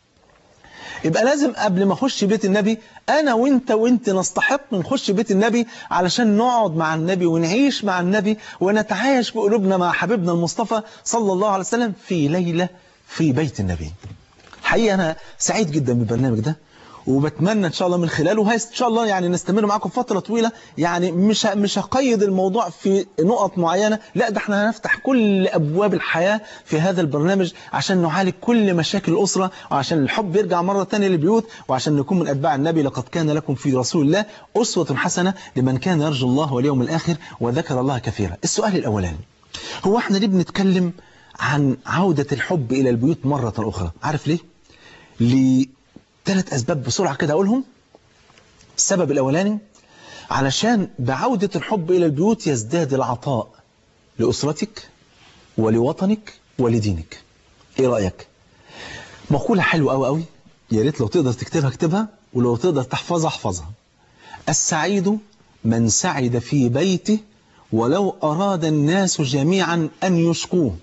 يبقى لازم قبل ما أخش بيت النبي أنا وإنت وإنت نستحق نخش بيت النبي علشان نقعد مع النبي ونعيش مع النبي ونتعايش بقلوبنا مع حبيبنا المصطفى صلى الله عليه وسلم في ليلة في بيت النبي. حقيقة أنا سعيد جدا بالبرنامج ده، وبتمنى ان شاء الله من خلاله وهي ان شاء الله يعني نستمر معاكم فتره طويله. يعني مش مش هقيد الموضوع في نقط معينه، لا ده احنا هنفتح كل ابواب الحياه في هذا البرنامج عشان نعالج كل مشاكل الاسره، وعشان الحب يرجع مره ثانيه للبيوت، وعشان نكون من اتباع النبي. لقد كان لكم في رسول الله اسوه حسنه لمن كان يرجو الله واليوم الاخر وذكر الله كثيرا. السؤال الاولاني هو احنا ليه بنتكلم عن عوده الحب الى البيوت مره اخرى؟ عارف ليه؟ ليه ثلاث أسباب بسرعة كده أقولهم. السبب الأولاني علشان بعودة الحب إلى البيوت يزداد العطاء لأسرتك ولوطنك ولدينك. إيه رأيك؟ مقولة حلوة أوي أوي، يا ريت لو تقدر تكتبها اكتبها، ولو تقدر تحفظها احفظها. السعيد من سعد في بيته ولو أراد الناس جميعا أن يشقوه،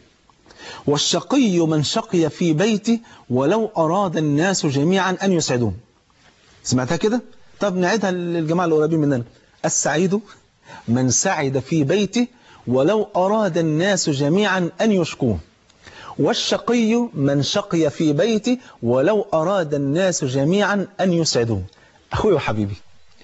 والشقي من شقي في بيته ولو أراد الناس جميعا أن يسعدوه. سمعتها كده؟ طب نعيدها للجماعة القريبين مننا. السعيد من سعد في بيته ولو أراد الناس جميعا أن يشقوه، والشقي من شقي في بيته ولو أراد الناس جميعا أن يسعدوه. أخوي وحبيبي،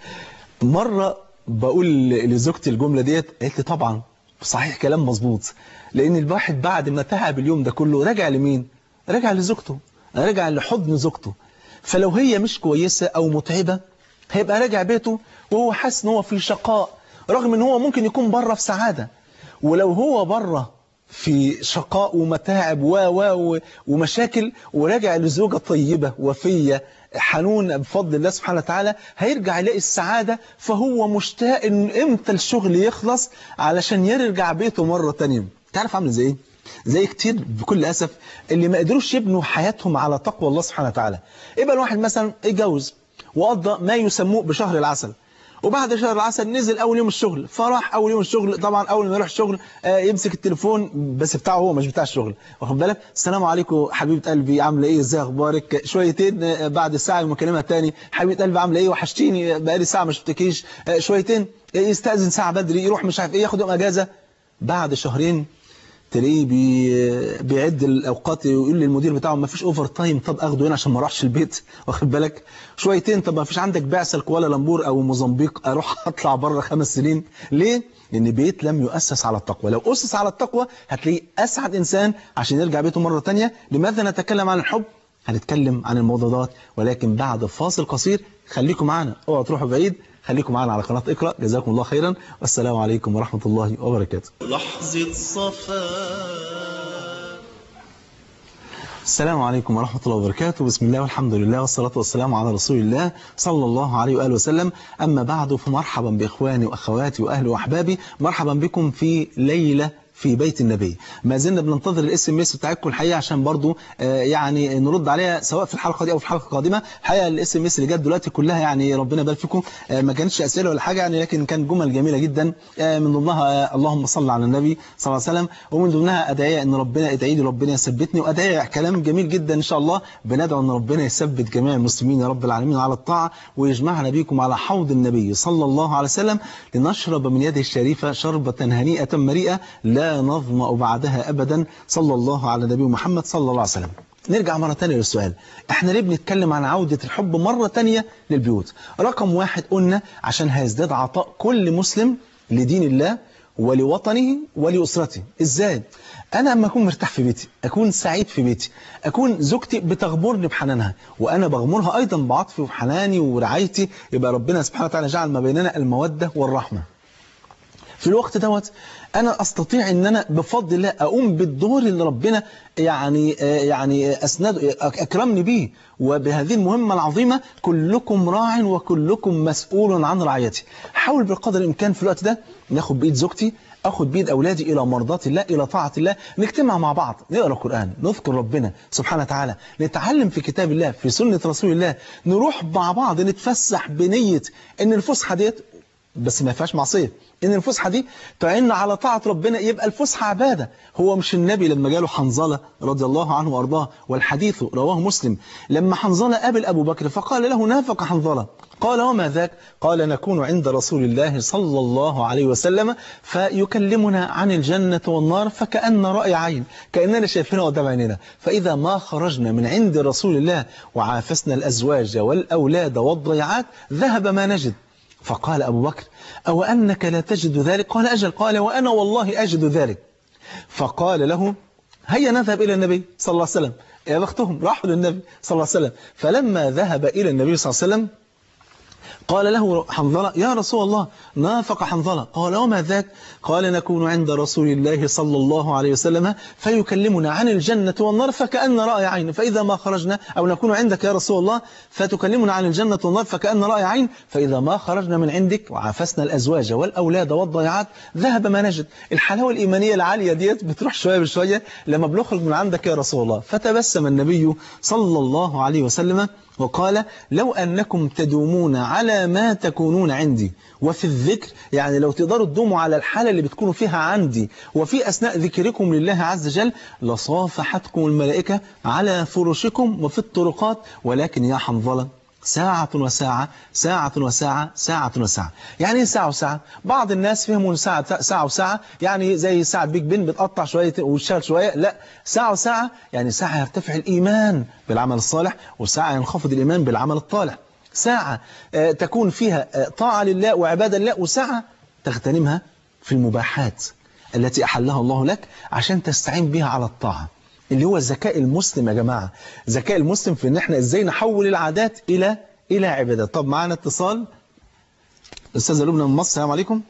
مرة بقول لزوجتي الجملة ديت قالت لي طبعا صحيح كلام مظبوط، لأن الواحد بعد ما تعب اليوم ده كله رجع لمين؟ رجع لزوجته، رجع لحضن زوجته. فلو هي مش كويسة أو متعبة هيبقى راجع بيته وهو حاسس ان هو في شقاء، رغم ان هو ممكن يكون بره في سعادة. ولو هو بره في شقاء ومتاعب و و ومشاكل وراجع لزوجة طيبة وفية حنون بفضل الله سبحانه وتعالى، هيرجع يلاقي السعادة. فهو مشتاق ان امتى الشغل يخلص علشان يرجع بيته مرة تانية. تعرف عامل زي ايه؟ زي كتير بكل أسف اللي ما قدروش يبنوا حياتهم على تقوى الله سبحانه وتعالى. يبقى الواحد مثلا اتجوز وقضى ما يسموه بشهر العسل، وبعد شهر العسل نزل أول يوم الشغل، فراح أول يوم الشغل طبعا أول ما يروح الشغل آه يمسك التليفون بس بتاعه هو مش بتاع الشغل، واخد بالك؟ السلام عليكم حبيبة قلبي عاملة إيه؟ إزاي أخبارك؟ شويتين آه بعد الساعة مكالمة تاني، حبيبة قلبي عاملة إيه؟ وحشتيني بقالي ساعة ما شفتكيش. آه شويتين آه يستأذن ساعة بدري، يروح مش عارف إيه، ياخد يوم أجازة. بعد شهرين تلاقيه بي... بيعد الاوقات ويقول للمدير بتاعه ما فيش اوفر تايم، طب اخده هنا عشان ما اروحش البيت، واخد بالك شويتين، طب ما فيش عندك بعثه لكوالالمبور او موزمبيق اروح اطلع بره خمس سنين ليه؟ لان بيت لم يؤسس على التقوى. لو اسس على التقوى هتلاقيه اسعد انسان عشان يرجع بيته مره ثانيه. لماذا نتكلم عن الحب؟ هنتكلم عن الموضوع ده ولكن بعد فاصل قصير. خليكم معانا، اوعوا تروحوا بعيد، خليكم معانا على قناة اقرأ. جزاكم الله خيرا والسلام عليكم ورحمة الله وبركاته. لحظة صفاء. السلام عليكم ورحمة الله وبركاته. بسم الله والحمد لله والصلاة والسلام على رسول الله صلى الله عليه وآله وسلم. أما بعد فمرحبا بإخواني وأخواتي وأهلي وأحبابي، مرحبا بكم في ليلة في بيت النبي. ما زلنا بننتظر الاس ام اس بتاعتكم الحقيقه عشان برضو آه يعني نرد عليها سواء في الحلقه دي او في الحلقه القادمه. الحقيقه الاس ام اس اللي جت دلوقتي كلها يعني ربنا يبارك فيكم آه ما كانتش اسئله ولا حاجه يعني، لكن كان جمل جميله جدا آه من ضمنها آه اللهم صل على النبي صلى الله عليه وسلم، ومن ضمنها ادعيه ان ربنا ادعي لي ربنا يثبتني، وادعيه كلام جميل جدا ان شاء الله. بندعو ان ربنا يثبت جميع المسلمين يا رب العالمين على الطاعه، ويجمعنا بيكم على حوض النبي صلى الله عليه وسلم لنشرب من يده الشريفه شربه هنيئه مريئه لا نظمأ بعدها أبدا، صلى الله على نبي محمد صلى الله عليه وسلم. نرجع مرة تانية للسؤال، احنا ليه بنتكلم عن عودة الحب مرة تانية للبيوت؟ رقم واحد قلنا عشان هيزداد عطاء كل مسلم لدين الله ولوطنه ولأسرته. ازاي؟ انا اما اكون مرتاح في بيتي، اكون سعيد في بيتي، اكون زوجتي بتغمرني بحنانها وانا بغمرها ايضا بعطفي وحناني ورعايتي، يبقى ربنا سبحانه وتعالى جعل ما بيننا المودة والرحمة. في الوقت دوت أنا أستطيع أن أنا بفضل الله أقوم بالدور اللي ربنا يعني يعني أسند أكرمني به، وبهذه المهمة العظيمة كلكم راع وكلكم مسؤول عن رعيته. حاول بقدر الإمكان في الوقت ده ناخد بإيد زوجتي، أخذ بإيد أولادي إلى مرضاة الله، إلى طاعة الله، نجتمع مع بعض، نقرأ القرآن، نذكر ربنا سبحانه وتعالى، نتعلم في كتاب الله، في سنة رسول الله، نروح مع بعض نتفسح بنية إن الفسحة ديت بس ما فيهاش معصية، إن الفسحة دي تعين على طاعة ربنا، يبقى الفسحة عبادة. هو مش النبي لما جاله حنظلة رضي الله عنه وأرضاه، والحديث رواه مسلم، لما حنظلة قابل أبو بكر فقال له نافق حنظلة، قال وما ذاك؟ قال نكون عند رسول الله صلى الله عليه وسلم فيكلمنا عن الجنة والنار فكأن رأي عين، كأننا شايفينها قدام عيننا، فإذا ما خرجنا من عند رسول الله وعافسنا الأزواج والأولاد والضيعات ذهب ما نجد. فقال أبو بكر أو أنك لا تجد ذلك؟ قال أجل. قال وأنا والله أجد ذلك. فقال له هيا نذهب إلى النبي صلى الله عليه وسلم. يا بختهم راحوا للنبي صلى الله عليه وسلم. فلما ذهب إلى النبي صلى الله عليه وسلم قال له حنظلة يا رسول الله نافق حنظلة. قال وما ذاك؟ قال نكون عند رسول الله صلى الله عليه وسلم فيكلمنا عن الجنة والنار فكأن رأي عين، فإذا ما خرجنا أو نكون عندك يا رسول الله فتكلمنا عن الجنة والنار فكأن رأي عين، فإذا ما خرجنا من عندك وعافسنا الأزواج والأولاد والضيعات ذهب ما نجد. الحلاوة الإيمانية العالية ديت بتروح شوية بشوية لما بنخرج من عندك يا رسول الله. فتبسم النبي صلى الله عليه وسلم وقال لو أنكم تدومون على ما تكونون عندي وفي الذكر، يعني لو تقدروا تدوموا على الحالة اللي بتكونوا فيها عندي وفي أثناء ذكركم لله عز وجل لصافحتكم الملائكة على فرشكم وفي الطرقات، ولكن يا حنظلة ساعة وساعة ساعة وساعة ساعة وساعة. يعني ايه ساعة وساعة؟ بعض الناس فهموا ساعة ساعة وساعة يعني زي ساعة بيج بن بتقطع شوية وتشتغل شوية، لا، ساعة وساعة يعني ساعة يرتفع الإيمان بالعمل الصالح وساعة ينخفض الإيمان بالعمل الطالح. ساعة آه تكون فيها آه طاعة لله وعبادة لله، وساعة تغتنمها في المباحات التي أحلها الله لك عشان تستعين بها على الطاعة، اللي هو ذكاء المسلم يا جماعة. ذكاء المسلم في ان احنا ازاي نحول العادات الى الى عبادات. طب معانا اتصال استاذه لبنى من مصر. السلام عليكم.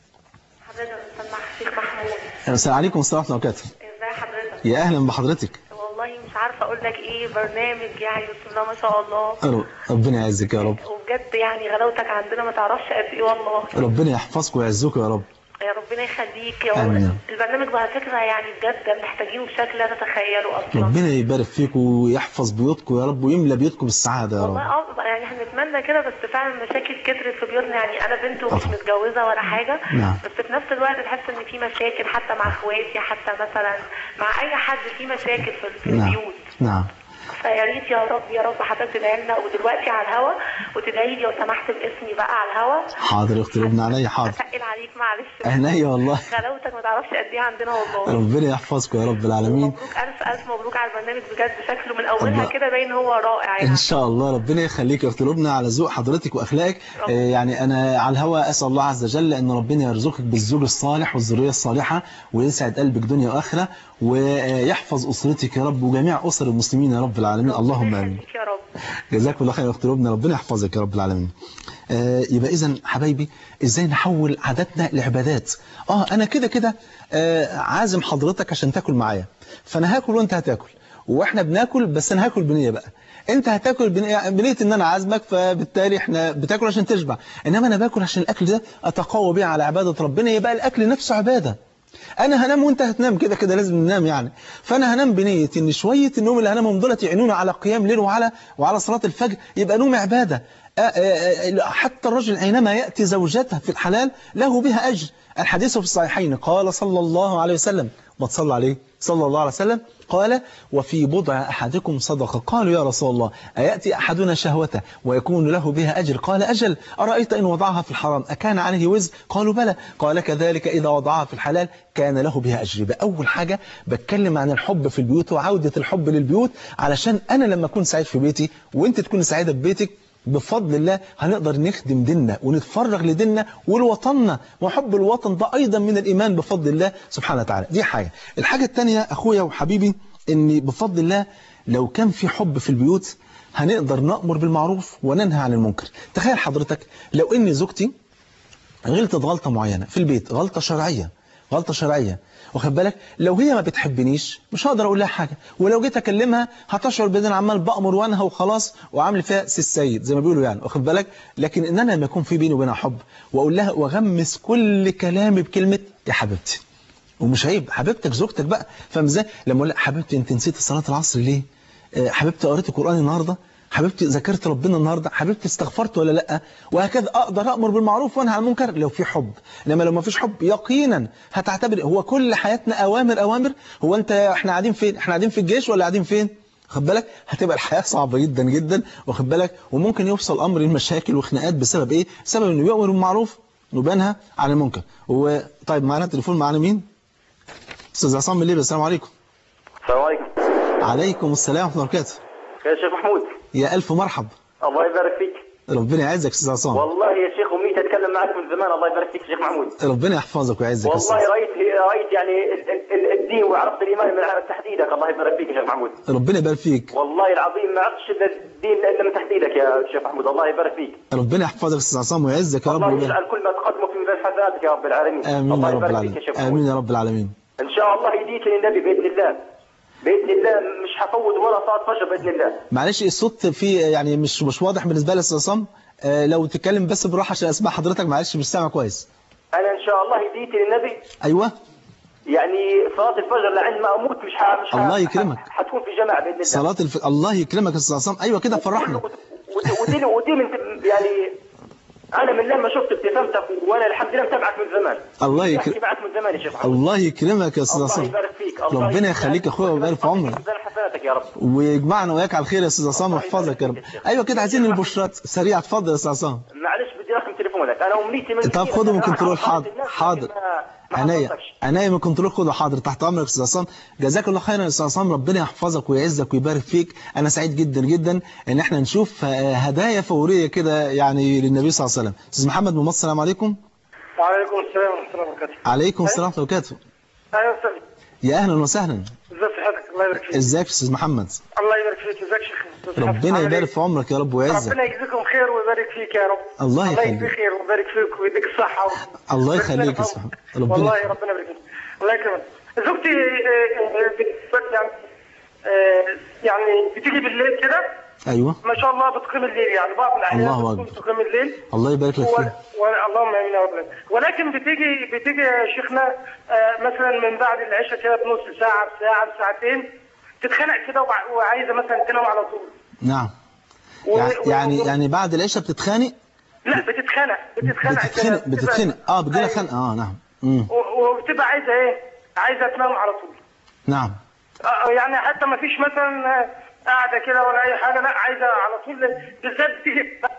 حضرتك استاذ الشيخ محمود. السلام عليكم ورحمه الله وبركاته. ازي حضرتك؟ يا اهلا بحضرتك. والله مش عارفه اقول لك ايه، برنامج يعني بسم الله ما شاء الله. ربنا يعزك يا رب. وبجد يعني غلاوتك عندنا ما تعرفش قد ايه والله. ربنا يحفظكم ويعزكم يا رب. يا ربنا يخليك يا رب. البرنامج على فكره يعني بجد محتاجينه بشكل لا تتخيله اصلا. ربنا يبارك فيكم ويحفظ بيوتكم يا رب ويملى بيوتكم بالسعاده يا رب. والله اه يعني احنا بنتمنى كده، بس فعلا المشاكل كترت في بيوتنا. يعني انا بنت ومش متجوزه ولا حاجه، نعم. بس في نفس الوقت تحس ان في مشاكل حتى مع اخواتي، حتى مثلا مع اي حد في مشاكل في نعم. البيوت. نعم. فيا ريت يا رب يا رب حضرتك تدعي لنا ودلوقتي على الهوا، وتدعي لي لو سمحت باسمي بقى على الهوا. حاضر يا اختي لبنى عليا. حاضر. اسال عليك، معلش. عينيا والله. غلاوتك ما تعرفش قد ايه عندنا والله. ربنا يحفظكم يا رب العالمين. مبروك الف الف مبروك على البرنامج بجد، شكله من اولها كده باين هو رائع يعني. ان شاء الله ربنا يخليك يا اخت لبنى على ذوق حضرتك واخلاقك. آه يعني انا على الهواء اسال الله عز وجل ان ربنا يرزقك بالزوج الصالح والذريه الصالحه ويسعد قلبك دنيا واخره ويحفظ اسرتك يا رب وجميع اسر المسلمين يا رب العالمين. اللهم امين. يا رب. جزاكم الله خير يا اخت لبنى، ربنا يحفظك يا رب العالمين. آه يبقى اذا حبايبي ازاي نحول عاداتنا لعبادات. اه انا كده كده آه عازم حضرتك عشان تاكل معايا، فانا هاكل وانت هتاكل واحنا بناكل، بس انا هاكل بنيه بقى. انت هتاكل بنيه, بنية ان انا عازمك، فبالتالي احنا بتاكل عشان تشبع، انما انا باكل عشان الاكل ده اتقوى بيه على عباده ربنا، يبقى الاكل نفسه عباده. انا هنام وانت هتنام، كده كده لازم ننام يعني، فانا هنام بنيه ان شويه النوم اللي هنامهم دولت يعينونا على قيام ليل وعلى وعلى صلاه الفجر، يبقى نوم عباده. حتى الرجل حينما يأتي زوجته في الحلال له بها أجر. الحديث في الصحيحين قال صلى الله عليه وسلم، وتصلى عليه صلى الله عليه وسلم، قال وفي بضع أحدكم صدقة. قالوا يا رسول الله أيأتي أحدنا شهوته ويكون له بها أجر؟ قال أجل. أرأيت إن وضعها في الحرام أكان عليه وزر؟ قالوا بلى. قال كذلك إذا وضعها في الحلال كان له بها أجر. بأول حاجة بتكلم عن الحب في البيوت وعودة الحب للبيوت، علشان أنا لما أكون سعيد في بيتي وأنت تكون سعيدة في بيتك بفضل الله هنقدر نخدم ديننا ونتفرغ لديننا ولوطننا، وحب الوطن ده أيضا من الإيمان بفضل الله سبحانه وتعالى. دي حاجة. الحاجة الثانية أخويا وحبيبي إن بفضل الله لو كان في حب في البيوت هنقدر نأمر بالمعروف وننهى عن المنكر. تخيل حضرتك لو إن زوجتي غلطت غلطة معينة في البيت، غلطة شرعية غلطة شرعية واخد بالك، لو هي ما بتحبنيش مش هقدر اقول لها حاجه، ولو جيت اكلمها هتشعر بان انا عمال بامر وانهى وخلاص وعامل فيها سي السيد زي ما بيقولوا يعني واخد بالك. لكن ان انا لما يكون في بيني وبينها حب واقول لها واغمس كل كلامي بكلمه يا حبيبتي، ومش عيب حبيبتك زوجتك بقى، فاهم ازاي؟ لما اقول لها حبيبتي انت نسيتي صلاه العصر ليه؟ أه حبيبتي قريتي القران النهارده؟ حبيبتي ذاكرت ربنا النهارده؟ حبيبتي استغفرت ولا لا؟ وهكذا اقدر امر بالمعروف وانهى عن المنكر لو في حب. انما لو ما فيش حب يقينا هتعتبر هو كل حياتنا اوامر اوامر. هو انت احنا قاعدين فين؟ احنا قاعدين في الجيش ولا قاعدين فين؟ واخد بالك؟ هتبقى الحياه صعبه جدا جدا واخد بالك، وممكن يوصل امر المشاكل وخناقات بسبب ايه؟ بسبب انه يؤمر بالمعروف وبينهى عن المنكر. وطيب معانا تليفون، معانا مين؟ استاذ عصام من ليبيا. السلام عليكم. السلام عليكم. عليكم السلام ورحمه الله وبركاته. يا شيخ محمود. يا الف مرحب. الله يبارك فيك. ربنا يعزك استاذ عصام. والله يا شيخ امنيت اتكلم معك من زمان. الله يبارك فيك شيخ محمود. ربنا يحفظك ويعزك. والله رايت رايت يعني الدين وعرفت الايمان من تحت ايدك. الله يبارك فيك يا شيخ محمود. ربنا يبارك فيك. والله العظيم ما عرفتش الدين الا من تحت ايدك يا شيخ محمود. الله يبارك فيك. ربنا يحفظك استاذ عصام ويعزك يا رب. الله يجعل كل ما تقدمه في ميزان حسناتك يا رب العالمين. امين الله يا رب يبارك العالمين. فيك يا شيخ محمود. امين يا رب العالمين. ان شاء الله يديك للنبي باذن الله. باذن الله مش هفوت ولا صلاه فجر باذن الله. معلش الصوت فيه يعني مش مش واضح بالنسبه لي استاذ عصام، آه لو تتكلم بس بالراحه عشان اسمع حضرتك، معلش مش سامع كويس. انا ان شاء الله هديتي للنبي. ايوه. يعني صلاه الفجر لعند ما اموت مش ح... مش ح... الله يكرمك. هتكون في جماعه باذن الله. صلاه الف... الله يكرمك يا استاذ عصام. ايوه كده فرحنا. ودي ودي من يعني انا من لما شفت ابتسامتك وانا الحمد لله متابعك من زمان. الله يكرمك. معك من زمان يا شيخ محمود. الله يكرمك يا استاذ عصام. الله يبارك فيك. ربنا يخليك يا اخويا ويبارك في عمرك. حسناتك يا رب. ويجمعنا وياك على الخير يا استاذ عصام ويحفظك يا رب. ايوه كده عايزين البشرات سريعه. اتفضل يا استاذ عصام. معلش بدي رقم تليفونك. انا امنيتي من طب خده من كنترول. حاضر حاضر. عناية عناية من كنترول. خده حاضر تحت امرك يا استاذ عصام. جزاك الله خيرا يا استاذ عصام. ربنا يحفظك ويعزك ويبارك فيك. انا سعيد جدا جدا ان احنا نشوف هدايا فوريه كده يعني للنبي صلى الله عليه وسلم. استاذ محمد من مصر. السلام عليكم. وعليكم السلام ورحمه الله وبركاته. عليكم السلام ورحمه الله وبركاته. اهلا وسهلا. يا اهلا وسهلا. ازي صحتك؟ الله يبارك فيك. ازيك يا استاذ محمد؟ الله يبارك فيك. ازيك يا شيخ؟ ربنا يبارك في عمرك يا رب ويعزك. ربنا يجزيكم خير ويبارك فيك يا رب. الله يخليك. الله يجزيك خير ويبارك فيك ويديك الصحه و... الله يخليك يا استاذ محمد. ربنا والله ربنا يبارك فيك. الله يكرمك. زوجتي يعني يعني بتيجي بالليل كده. ايوه ما شاء الله بتقيم الليل يعني بعض الاحيان الله اكبر بتقيم الليل. الله يبارك لك فيه. اللهم امين يا رب. ولكن بتيجي بتيجي يا شيخنا مثلا من بعد العشاء كده بنص ساعه بساعه بساعتين تتخنق كده وعايزه مثلا تنام على طول. نعم. يعني و... يعني يعني بعد العشاء بتتخانق؟ لا بتتخنق بتتخنق بتتخنق بتتخنق اه بتجيلها خنقه. اه نعم. امم وبتبقى عايزه ايه؟ عايزه تنام على طول. نعم. آه يعني حتى ما فيش مثلا قاعده كده ولا اي حاجه، لا عايزه على طول بالذات بتيجي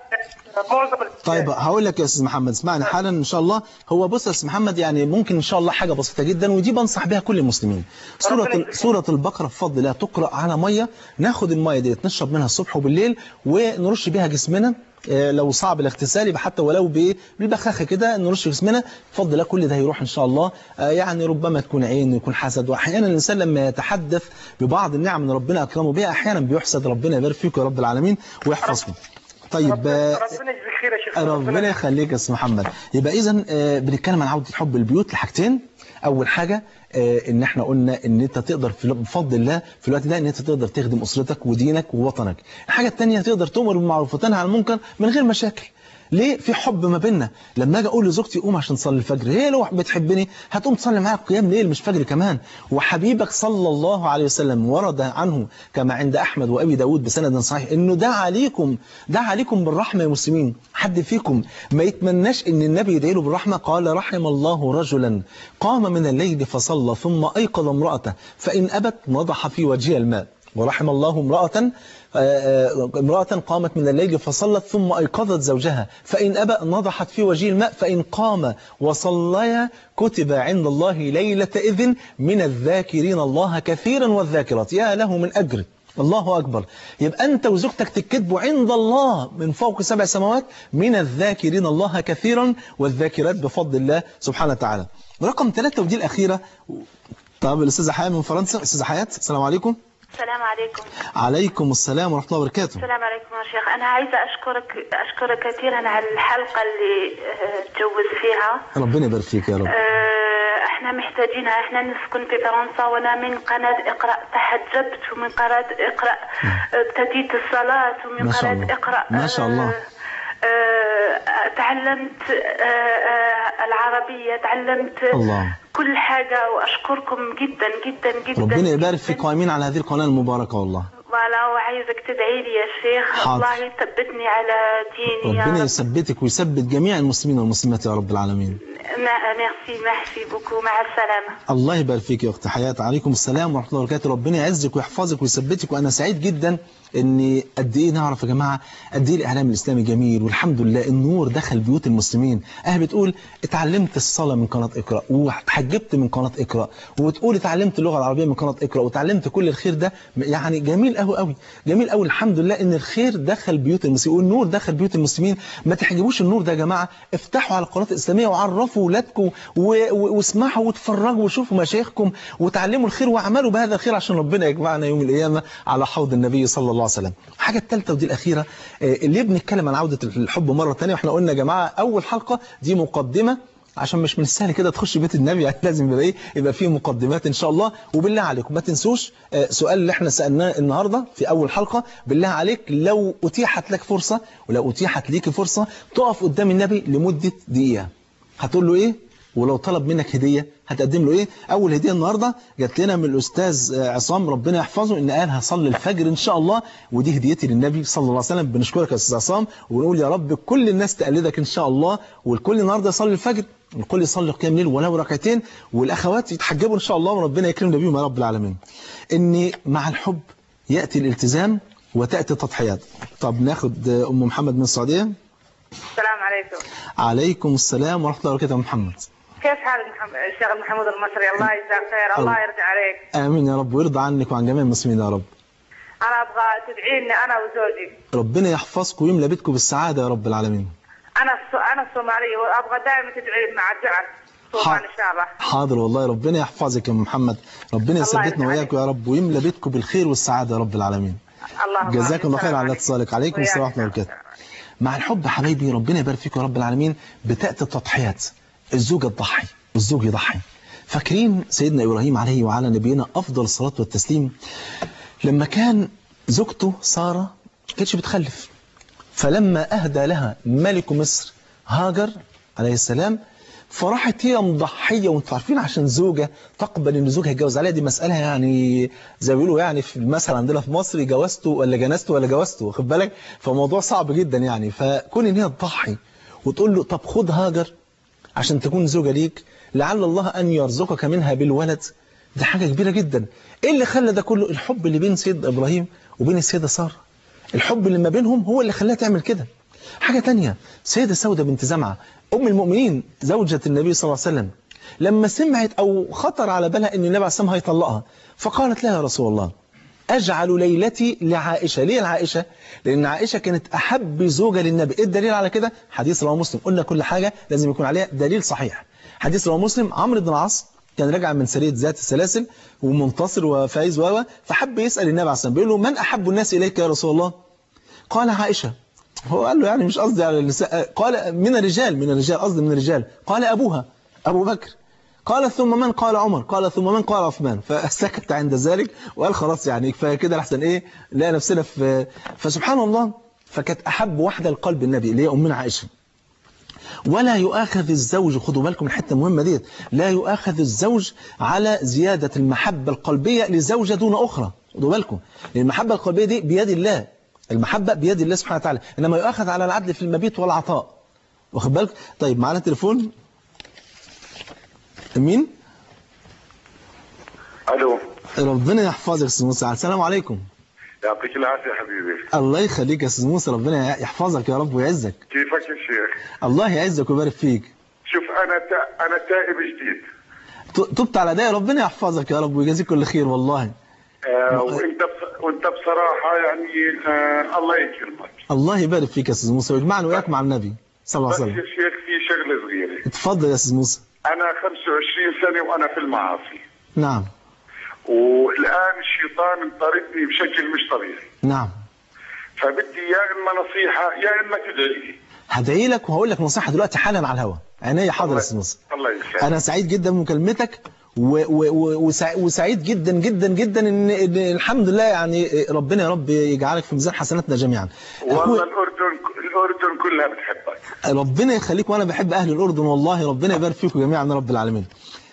معظم. طيب هقول لك يا استاذ محمد، اسمعني حالا ان شاء الله. هو بص يا استاذ محمد، يعني ممكن ان شاء الله حاجه بسيطه جدا، ودي بنصح بها كل المسلمين. سوره سوره البقره بفضل الله تقرا على ميه، ناخد الميه ديت نشرب منها الصبح وبالليل ونرش بيها جسمنا. لو صعب الاغتسال يبقى حتى ولو بالبخاخه كده نرش جسمنا بفضل الله، كل ده هيروح ان شاء الله. يعني ربما تكون عين، يكون حسد، واحيانا الانسان لما يتحدث ببعض النعم من ربنا اكرمه بها احيانا بيحسد. ربنا يبارك فيك يا رب العالمين ويحفظكم. طيب ربنا يجزيك خير يا شيخ. ربنا يخليك يا استاذ محمد. يبقى اذا بنتكلم عن عوده حب البيوت لحاجتين. اول حاجه ان احنا قلنا ان انت تقدر بفضل الله في الوقت ده ان انت تقدر تخدم اسرتك ودينك ووطنك. الحاجه الثانيه تقدر تؤمر بالمعروف وتنهى عن المنكر من غير مشاكل. ليه؟ في حب ما بيننا. لما اجي اقول لزوجتي قوم عشان تصلي الفجر، هي لو بتحبني هتقوم تصلي معايا قيام ليل مش فجر كمان. وحبيبك صلى الله عليه وسلم ورد عنه كما عند احمد وابي داود بسند صحيح انه دعا عليكم دعا عليكم بالرحمه يا مسلمين. حد فيكم ما يتمناش ان النبي يدعي له بالرحمه؟ قال رحم الله رجلا قام من الليل فصلى ثم ايقظ امراته فان ابت نضح في وجهها الماء. ورحم الله امرأة امرأة قامت من الليل فصلت ثم أيقظت زوجها فإن أبى نضحت في وجه الماء فإن قام وصليا كتب عند الله ليلة إذن من الذاكرين الله كثيرا والذاكرات يا له من أجر. الله أكبر. يبقى أنت وزوجتك تكتبوا عند الله من فوق سبع سماوات من الذاكرين الله كثيرا والذاكرات بفضل الله سبحانه وتعالى. رقم ثلاثة ودي الأخيرة. طب الأستاذة حياة من فرنسا. أستاذة حياة السلام عليكم. السلام عليكم. عليكم السلام ورحمة الله وبركاته. السلام عليكم يا شيخ. أنا عايزة أشكرك أشكرك كثيرا على الحلقة اللي تجوز فيها. ربنا يبارك فيك يا رب. احنا محتاجينها. احنا نسكن في فرنسا وانا من قناة اقرأ تحجبت ومن قناة اقرأ ابتديت الصلاة ومن قناة اقرأ ما شاء الله تعلمت العربية، تعلمت الله. كل حاجة وأشكركم جدا جدا جدا. ربنا يبارك فيك قائمين على هذه القناة المباركة والله. ولا وعايزك تدعي لي يا شيخ. حاضر. الله يثبتني على ديني. ربنا يثبتك ويثبت جميع المسلمين والمسلمات يا رب العالمين. ميرسي ميرسي بوكو. مع السلامة. الله يبارك فيك يا أخت حياة. عليكم السلام ورحمة الله وبركاته. ربنا يعزك ويحفظك ويثبتك. وأنا سعيد جدا إن قد إيه نعرف يا جماعة قد إيه الإعلام الإسلامي جميل والحمد لله النور دخل بيوت المسلمين. أه بتقول اتعلمت الصلاة من قناة اقرأ وتحجبت من قناة اقرأ وتقول اتعلمت اللغة العربية من قناة اقرأ وتعلمت كل الخير ده. يعني جميل قوي قوي جميل قوي. الحمد لله إن الخير دخل بيوت المسلمين والنور دخل بيوت المسلمين. ما تحجبوش النور ده يا جماعة. افتحوا على القناة الإسلامية وعرفوا ولادكم واسمعوا واتفرجوا وشوفوا مشايخكم وتعلموا الخير واعملوا بهذا الخير عشان ربنا يجمعنا يوم القيامة على حوض النبي صلى الله عليه وسلم. الحاجة الثالثة ودي الأخيرة اللي بنتكلم عن عودة الحب مرة ثانية. واحنا قلنا يا جماعة أول حلقة دي مقدمة عشان مش من السهل كده تخش بيت النبي. يعني لازم يبقى ايه يبقى فيه مقدمات ان شاء الله. وبالله عليكم ما تنسوش سؤال اللي احنا سألناه النهاردة في أول حلقة. بالله عليك لو أتيحت لك فرصة ولو أتيحت ليك فرصة تقف قدام النبي لمدة دقيقة هتقول له ايه؟ ولو طلب منك هدية هتقدم له ايه؟ اول هدية النهاردة جات لنا من الاستاذ عصام ربنا يحفظه ان قال هصلي الفجر ان شاء الله ودي هديتي للنبي صلى الله عليه وسلم. بنشكرك يا استاذ عصام ونقول يا رب كل الناس تقلدك ان شاء الله والكل النهاردة يصلي الفجر والكل يصلي قيام ليل ولو ركعتين والاخوات يتحجبوا ان شاء الله وربنا يكرمنا بيهم يا رب العالمين. ان مع الحب يأتي الالتزام وتأتي التضحيات. طب ناخد ام محمد من السعودية. السلام عليكم. عليكم السلام ورحمة الله وبركاته. محمد كيف حالك الشيخ محمود المصري؟ الله يجزاك خير. الله يرضى عليك. آمين يا رب ويرضى عنك وعن جميع المسلمين يا رب. أنا أبغى تدعيني أنا وزوجي. ربنا يحفظكم ويملى بيتكم بالسعادة يا رب العالمين. أنا أنا الصومالية وأبغى دائما تدعي مع الدعاء صومان إن شاء الله. حاضر والله ربنا يحفظك يا محمد. ربنا يثبتنا وإياك يا رب ويملى بيتكم بالخير والسعادة يا رب العالمين. الله جزاكم الله خير على اتصالك. عليكم السلام ورحمة الله وبركاته. مع الحب حبايبي ربنا يبارك فيكم يا رب العالمين بتأتي التضحيات. الزوجة تضحي والزوج يضحي. فاكرين سيدنا إبراهيم عليه وعلى نبينا أفضل الصلاة والتسليم لما كان زوجته سارة ما كانتش بتخلف فلما أهدى لها ملك مصر هاجر عليه السلام فراحت هي مضحية وانتوا عارفين عشان زوجة تقبل ان زوجها يتجوز عليها دي مسألة يعني زي ما بيقولوا يعني في المثل عندنا في مصر جوزته ولا جنسته ولا جوزته واخد بالك فموضوع صعب جدا يعني. فكون ان هي تضحي وتقول له طب خد هاجر عشان تكون زوجة ليك لعل الله أن يرزقك منها بالولد دي حاجة كبيرة جدا. إيه اللي خلى ده كله؟ الحب اللي بين سيد إبراهيم وبين السيدة سارة. الحب اللي ما بينهم هو اللي خلاها تعمل كده. حاجة تانية، سيدة سودة بنت زمعة أم المؤمنين زوجة النبي صلى الله عليه وسلم، لما سمعت أو خطر على بالها أن النبي عليه الصلاة والسلام هيطلقها، فقالت لها يا رسول الله أجعل ليلتي لعائشة. ليه لعائشة؟ لأن عائشة كانت أحب زوجة للنبي. إيه الدليل على كده؟ حديث رواه مسلم. قلنا كل حاجة لازم يكون عليها دليل صحيح. حديث رواه مسلم، عمرو بن العاص كان راجع من سرية ذات السلاسل ومنتصر وفايز و فحب يسأل النبي عليه الصلاة والسلام، بيقول له من أحب الناس إليك يا رسول الله؟ قال عائشة. هو قال له يعني مش قصدي على النساء، قال من الرجال، من الرجال قصدي من الرجال. قال أبوها أبو بكر. قال ثم من؟ قال عمر. قال ثم من؟ قال عثمان. فسكت عند ذلك وقال خلاص يعني كفايه كده لحسن ايه لا نفسنا في. فسبحان الله، فكانت احب واحده لقلب النبي اللي هي امنا عائشه. ولا يؤاخذ الزوج، خدوا بالكم من الحته المهمه ديت، لا يؤاخذ الزوج على زياده المحبه القلبيه لزوجه دون اخرى. خدوا بالكم، لان المحبه القلبيه دي بيد الله، المحبه بيد الله سبحانه وتعالى، انما يؤاخذ على العدل في المبيت والعطاء. واخد بالك؟ طيب معانا تليفون. مين؟ الو. ربنا يحفظك يا استاذ موسى. السلام عليكم. يعطيك العافيه حبيبي. الله يخليك يا استاذ موسى، ربنا يحفظك يا رب ويعزك. كيفك يا شيخ؟ الله يعزك ويبارك فيك. شوف انا تا... انا تائب جديد. تبت على ده، ربنا يحفظك يا رب ويجازيك كل خير والله. آه وانت بص... وانت بصراحه يعني آه الله يكرمك. الله يبارك فيك يا استاذ موسى ويجمعنا وياك مع النبي صلى الله عليه وسلم. بس يا شيخ في شغله صغيره. اتفضل يا استاذ موسى. انا خمسة وعشرين سنه وانا في المعاصي. نعم. والان الشيطان انطردني بشكل مش طبيعي. نعم. فبدي يا اما نصيحه يا اما تدعي لي. هدعي لك وهقول لك نصيحه دلوقتي حالا على الهواء. عينيا حاضر يا استاذ موسى. الله يسعدك. انا سعيد جدا بمكالمتك و و وسعيد جدا جدا جدا ان, إن الحمد لله يعني ربنا يا رب يجعلك في ميزان حسناتنا جميعا. والله الاردن الاردن كلها بتحبك. ربنا يخليك، وانا بحب اهل الاردن والله، ربنا يبارك فيكم جميعا يا رب العالمين.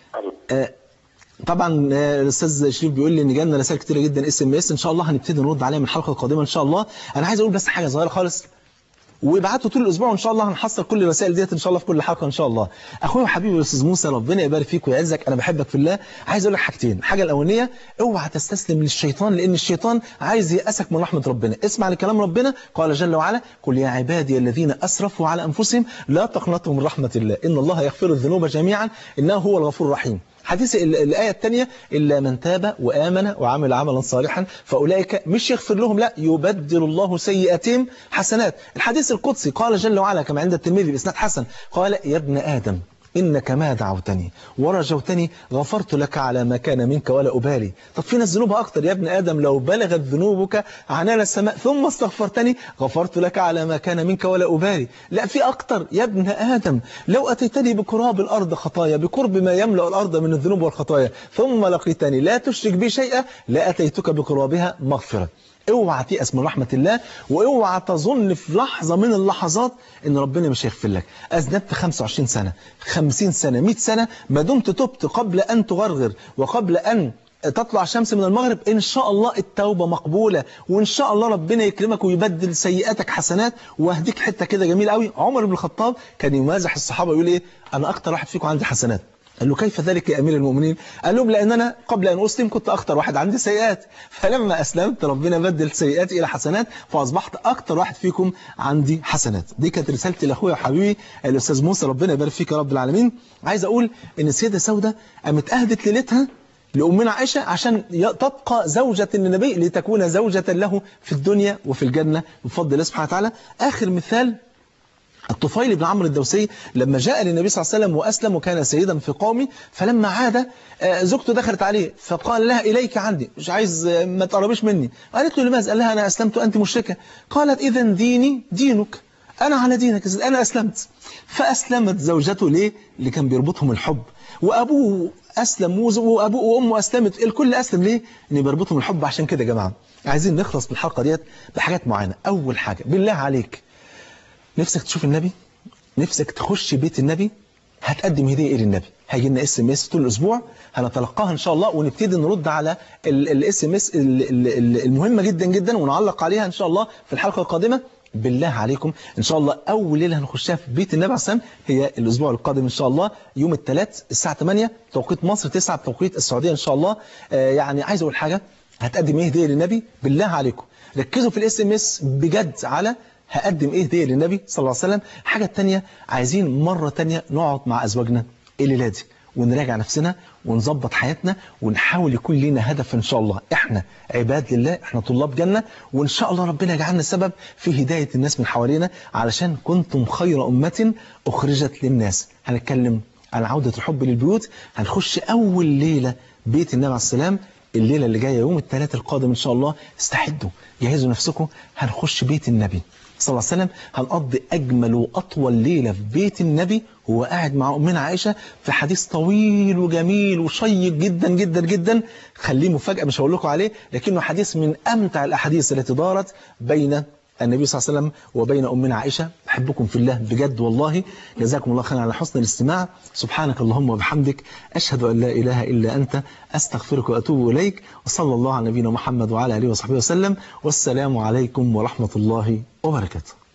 آه طبعا الاستاذ شريف بيقول لي ان جالنا رسائل كتيره جدا اس ام اس، ان شاء الله هنبتدي نرد عليها من الحلقه القادمه ان شاء الله. انا عايز اقول بس حاجه صغيره خالص، وابعتوا طول الاسبوع وان شاء الله هنحصل كل الرسائل ديت ان شاء الله في كل حلقه ان شاء الله. اخويا وحبيبي الاستاذ موسى، ربنا يبارك فيك ويعزك، انا بحبك في الله. عايز اقول لك حاجتين. الحاجه الاولانيه، اوعى تستسلم للشيطان، لان الشيطان عايز يأسك من رحمه ربنا. اسمع لكلام ربنا، قال جل وعلا: قل يا عبادي الذين اسرفوا على انفسهم لا تقنطوا من رحمه الله ان الله يغفر الذنوب جميعا انه هو الغفور الرحيم. حديث الآية الثانية: إلا من تاب وآمن وعمل عملا صالحا فأولئك مش يغفر لهم، لا يبدل الله سيئاتهم حسنات. الحديث القدسي قال جل وعلا كما عند الترمذي بإسناد حسن، قال: يا ابن آدم إنك ما دعوتني ورجوتني غفرت لك على ما كان منك ولا أبالي. طب في ناس ذنوبها أكتر، يا ابن آدم لو بلغت ذنوبك عنان السماء ثم استغفرتني غفرت لك على ما كان منك ولا أبالي. لا في أكتر، يا ابن آدم لو أتيتني بقراب الأرض خطايا، بقرب ما يملأ الأرض من الذنوب والخطايا، ثم لقيتني لا تشرك بي شيئا لأتيتك بقرابها مغفرة. اوعى تيأس من رحمة الله، واوعى تظن في لحظة من اللحظات ان ربنا مش هيغفر لك. اذنبت خمسة وعشرين سنة خمسين سنة مئة سنة، ما دمت تبت قبل ان تغرغر وقبل ان تطلع الشمس من المغرب، ان شاء الله التوبة مقبولة، وان شاء الله ربنا يكرمك ويبدل سيئاتك حسنات. واهديك حتة كده جميل قوي. عمر بن الخطاب كان يمازح الصحابة يقول ايه: انا اكتر واحد فيكم عندي حسنات. قال له: كيف ذلك يا أمير المؤمنين؟ قال لهم: لأن أنا قبل أن أسلم كنت أكتر واحد عندي سيئات، فلما أسلمت ربنا بدل سيئاتي إلى حسنات، فأصبحت أكتر واحد فيكم عندي حسنات. دي كانت رسالتي لأخويا وحبيبي الأستاذ موسى، ربنا يبارك فيك يا رب العالمين. عايز أقول إن السيدة سودة قامت أهدت ليلتها لأمنا عائشة عشان تبقى زوجة النبي لتكون زوجة له في الدنيا وفي الجنة بفضل الله سبحانه وتعالى. آخر مثال: الطفيل بن عمرو الدوسي لما جاء للنبي صلى الله عليه وسلم وأسلم وكان سيدا في قومه، فلما عاد زوجته دخلت عليه فقال لها: إليك عني، مش عايز ما تقربيش مني. قالت له: لماذا؟ قال لها: أنا أسلمت وأنت مشركة. قالت: إذا ديني دينك، أنا على دينك، أنا أسلمت. فأسلمت زوجته. ليه؟ اللي كان بيربطهم الحب. وأبوه أسلم وأبوه وأمه أسلمت، الكل أسلم. ليه؟ إن بيربطهم الحب. عشان كده يا جماعة عايزين نخلص من الحلقة ديت بحاجات معينة. أول حاجة، بالله عليك نفسك تشوف النبي، نفسك تخش بيت النبي، هتقدم هديه ايه للنبي؟ هيجي لنا اس ام اس طول الاسبوع هنتلقاها ان شاء الله، ونبتدي نرد على الاس ام اس المهمه جدا جدا ونعلق عليها ان شاء الله في الحلقه القادمه. بالله عليكم ان شاء الله اول ليله هنخشها في بيت النبي عليه الصلاه والسلام هي الاسبوع القادم ان شاء الله، يوم الثلاث الساعه ثمانية توقيت مصر، تسعة توقيت السعوديه ان شاء الله. آه يعني عايز اقول حاجه، هتقدم ايه هديه للنبي؟ بالله عليكم ركزوا في الاس ام اس بجد على هقدم ايه هديه للنبي صلى الله عليه وسلم. الحاجه الثانيه عايزين مره ثانيه نقعد مع ازواجنا الليله دي ونراجع نفسنا ونظبط حياتنا ونحاول يكون لنا هدف ان شاء الله. احنا عباد لله، احنا طلاب جنه، وان شاء الله ربنا يجعلنا سبب في هدايه الناس من حوالينا، علشان كنتم خير امه اخرجت للناس. هنتكلم عن عوده الحب للبيوت. هنخش اول ليله بيت النبي عليه السلام الليله اللي جايه يوم الثلاث القادم ان شاء الله. استعدوا، جهزوا نفسكم، هنخش بيت النبي صلى الله عليه وسلم. هنقضي أجمل وأطول ليلة في بيت النبي وهو قاعد مع أمنا عائشة في حديث طويل وجميل وشيق جدا جدا جدا. خليه مفاجأة مش هقول لكم عليه، لكنه حديث من أمتع الأحاديث التي دارت بين النبي صلى الله عليه وسلم وبين أمنا عائشة. بحبكم في الله بجد والله. جزاكم الله خيرا على حسن الاستماع. سبحانك اللهم وبحمدك، أشهد أن لا إله إلا أنت، أستغفرك وأتوب إليك. وصلى الله على نبينا محمد وعلى آله وصحبه وسلم. والسلام عليكم ورحمة الله وبركاته.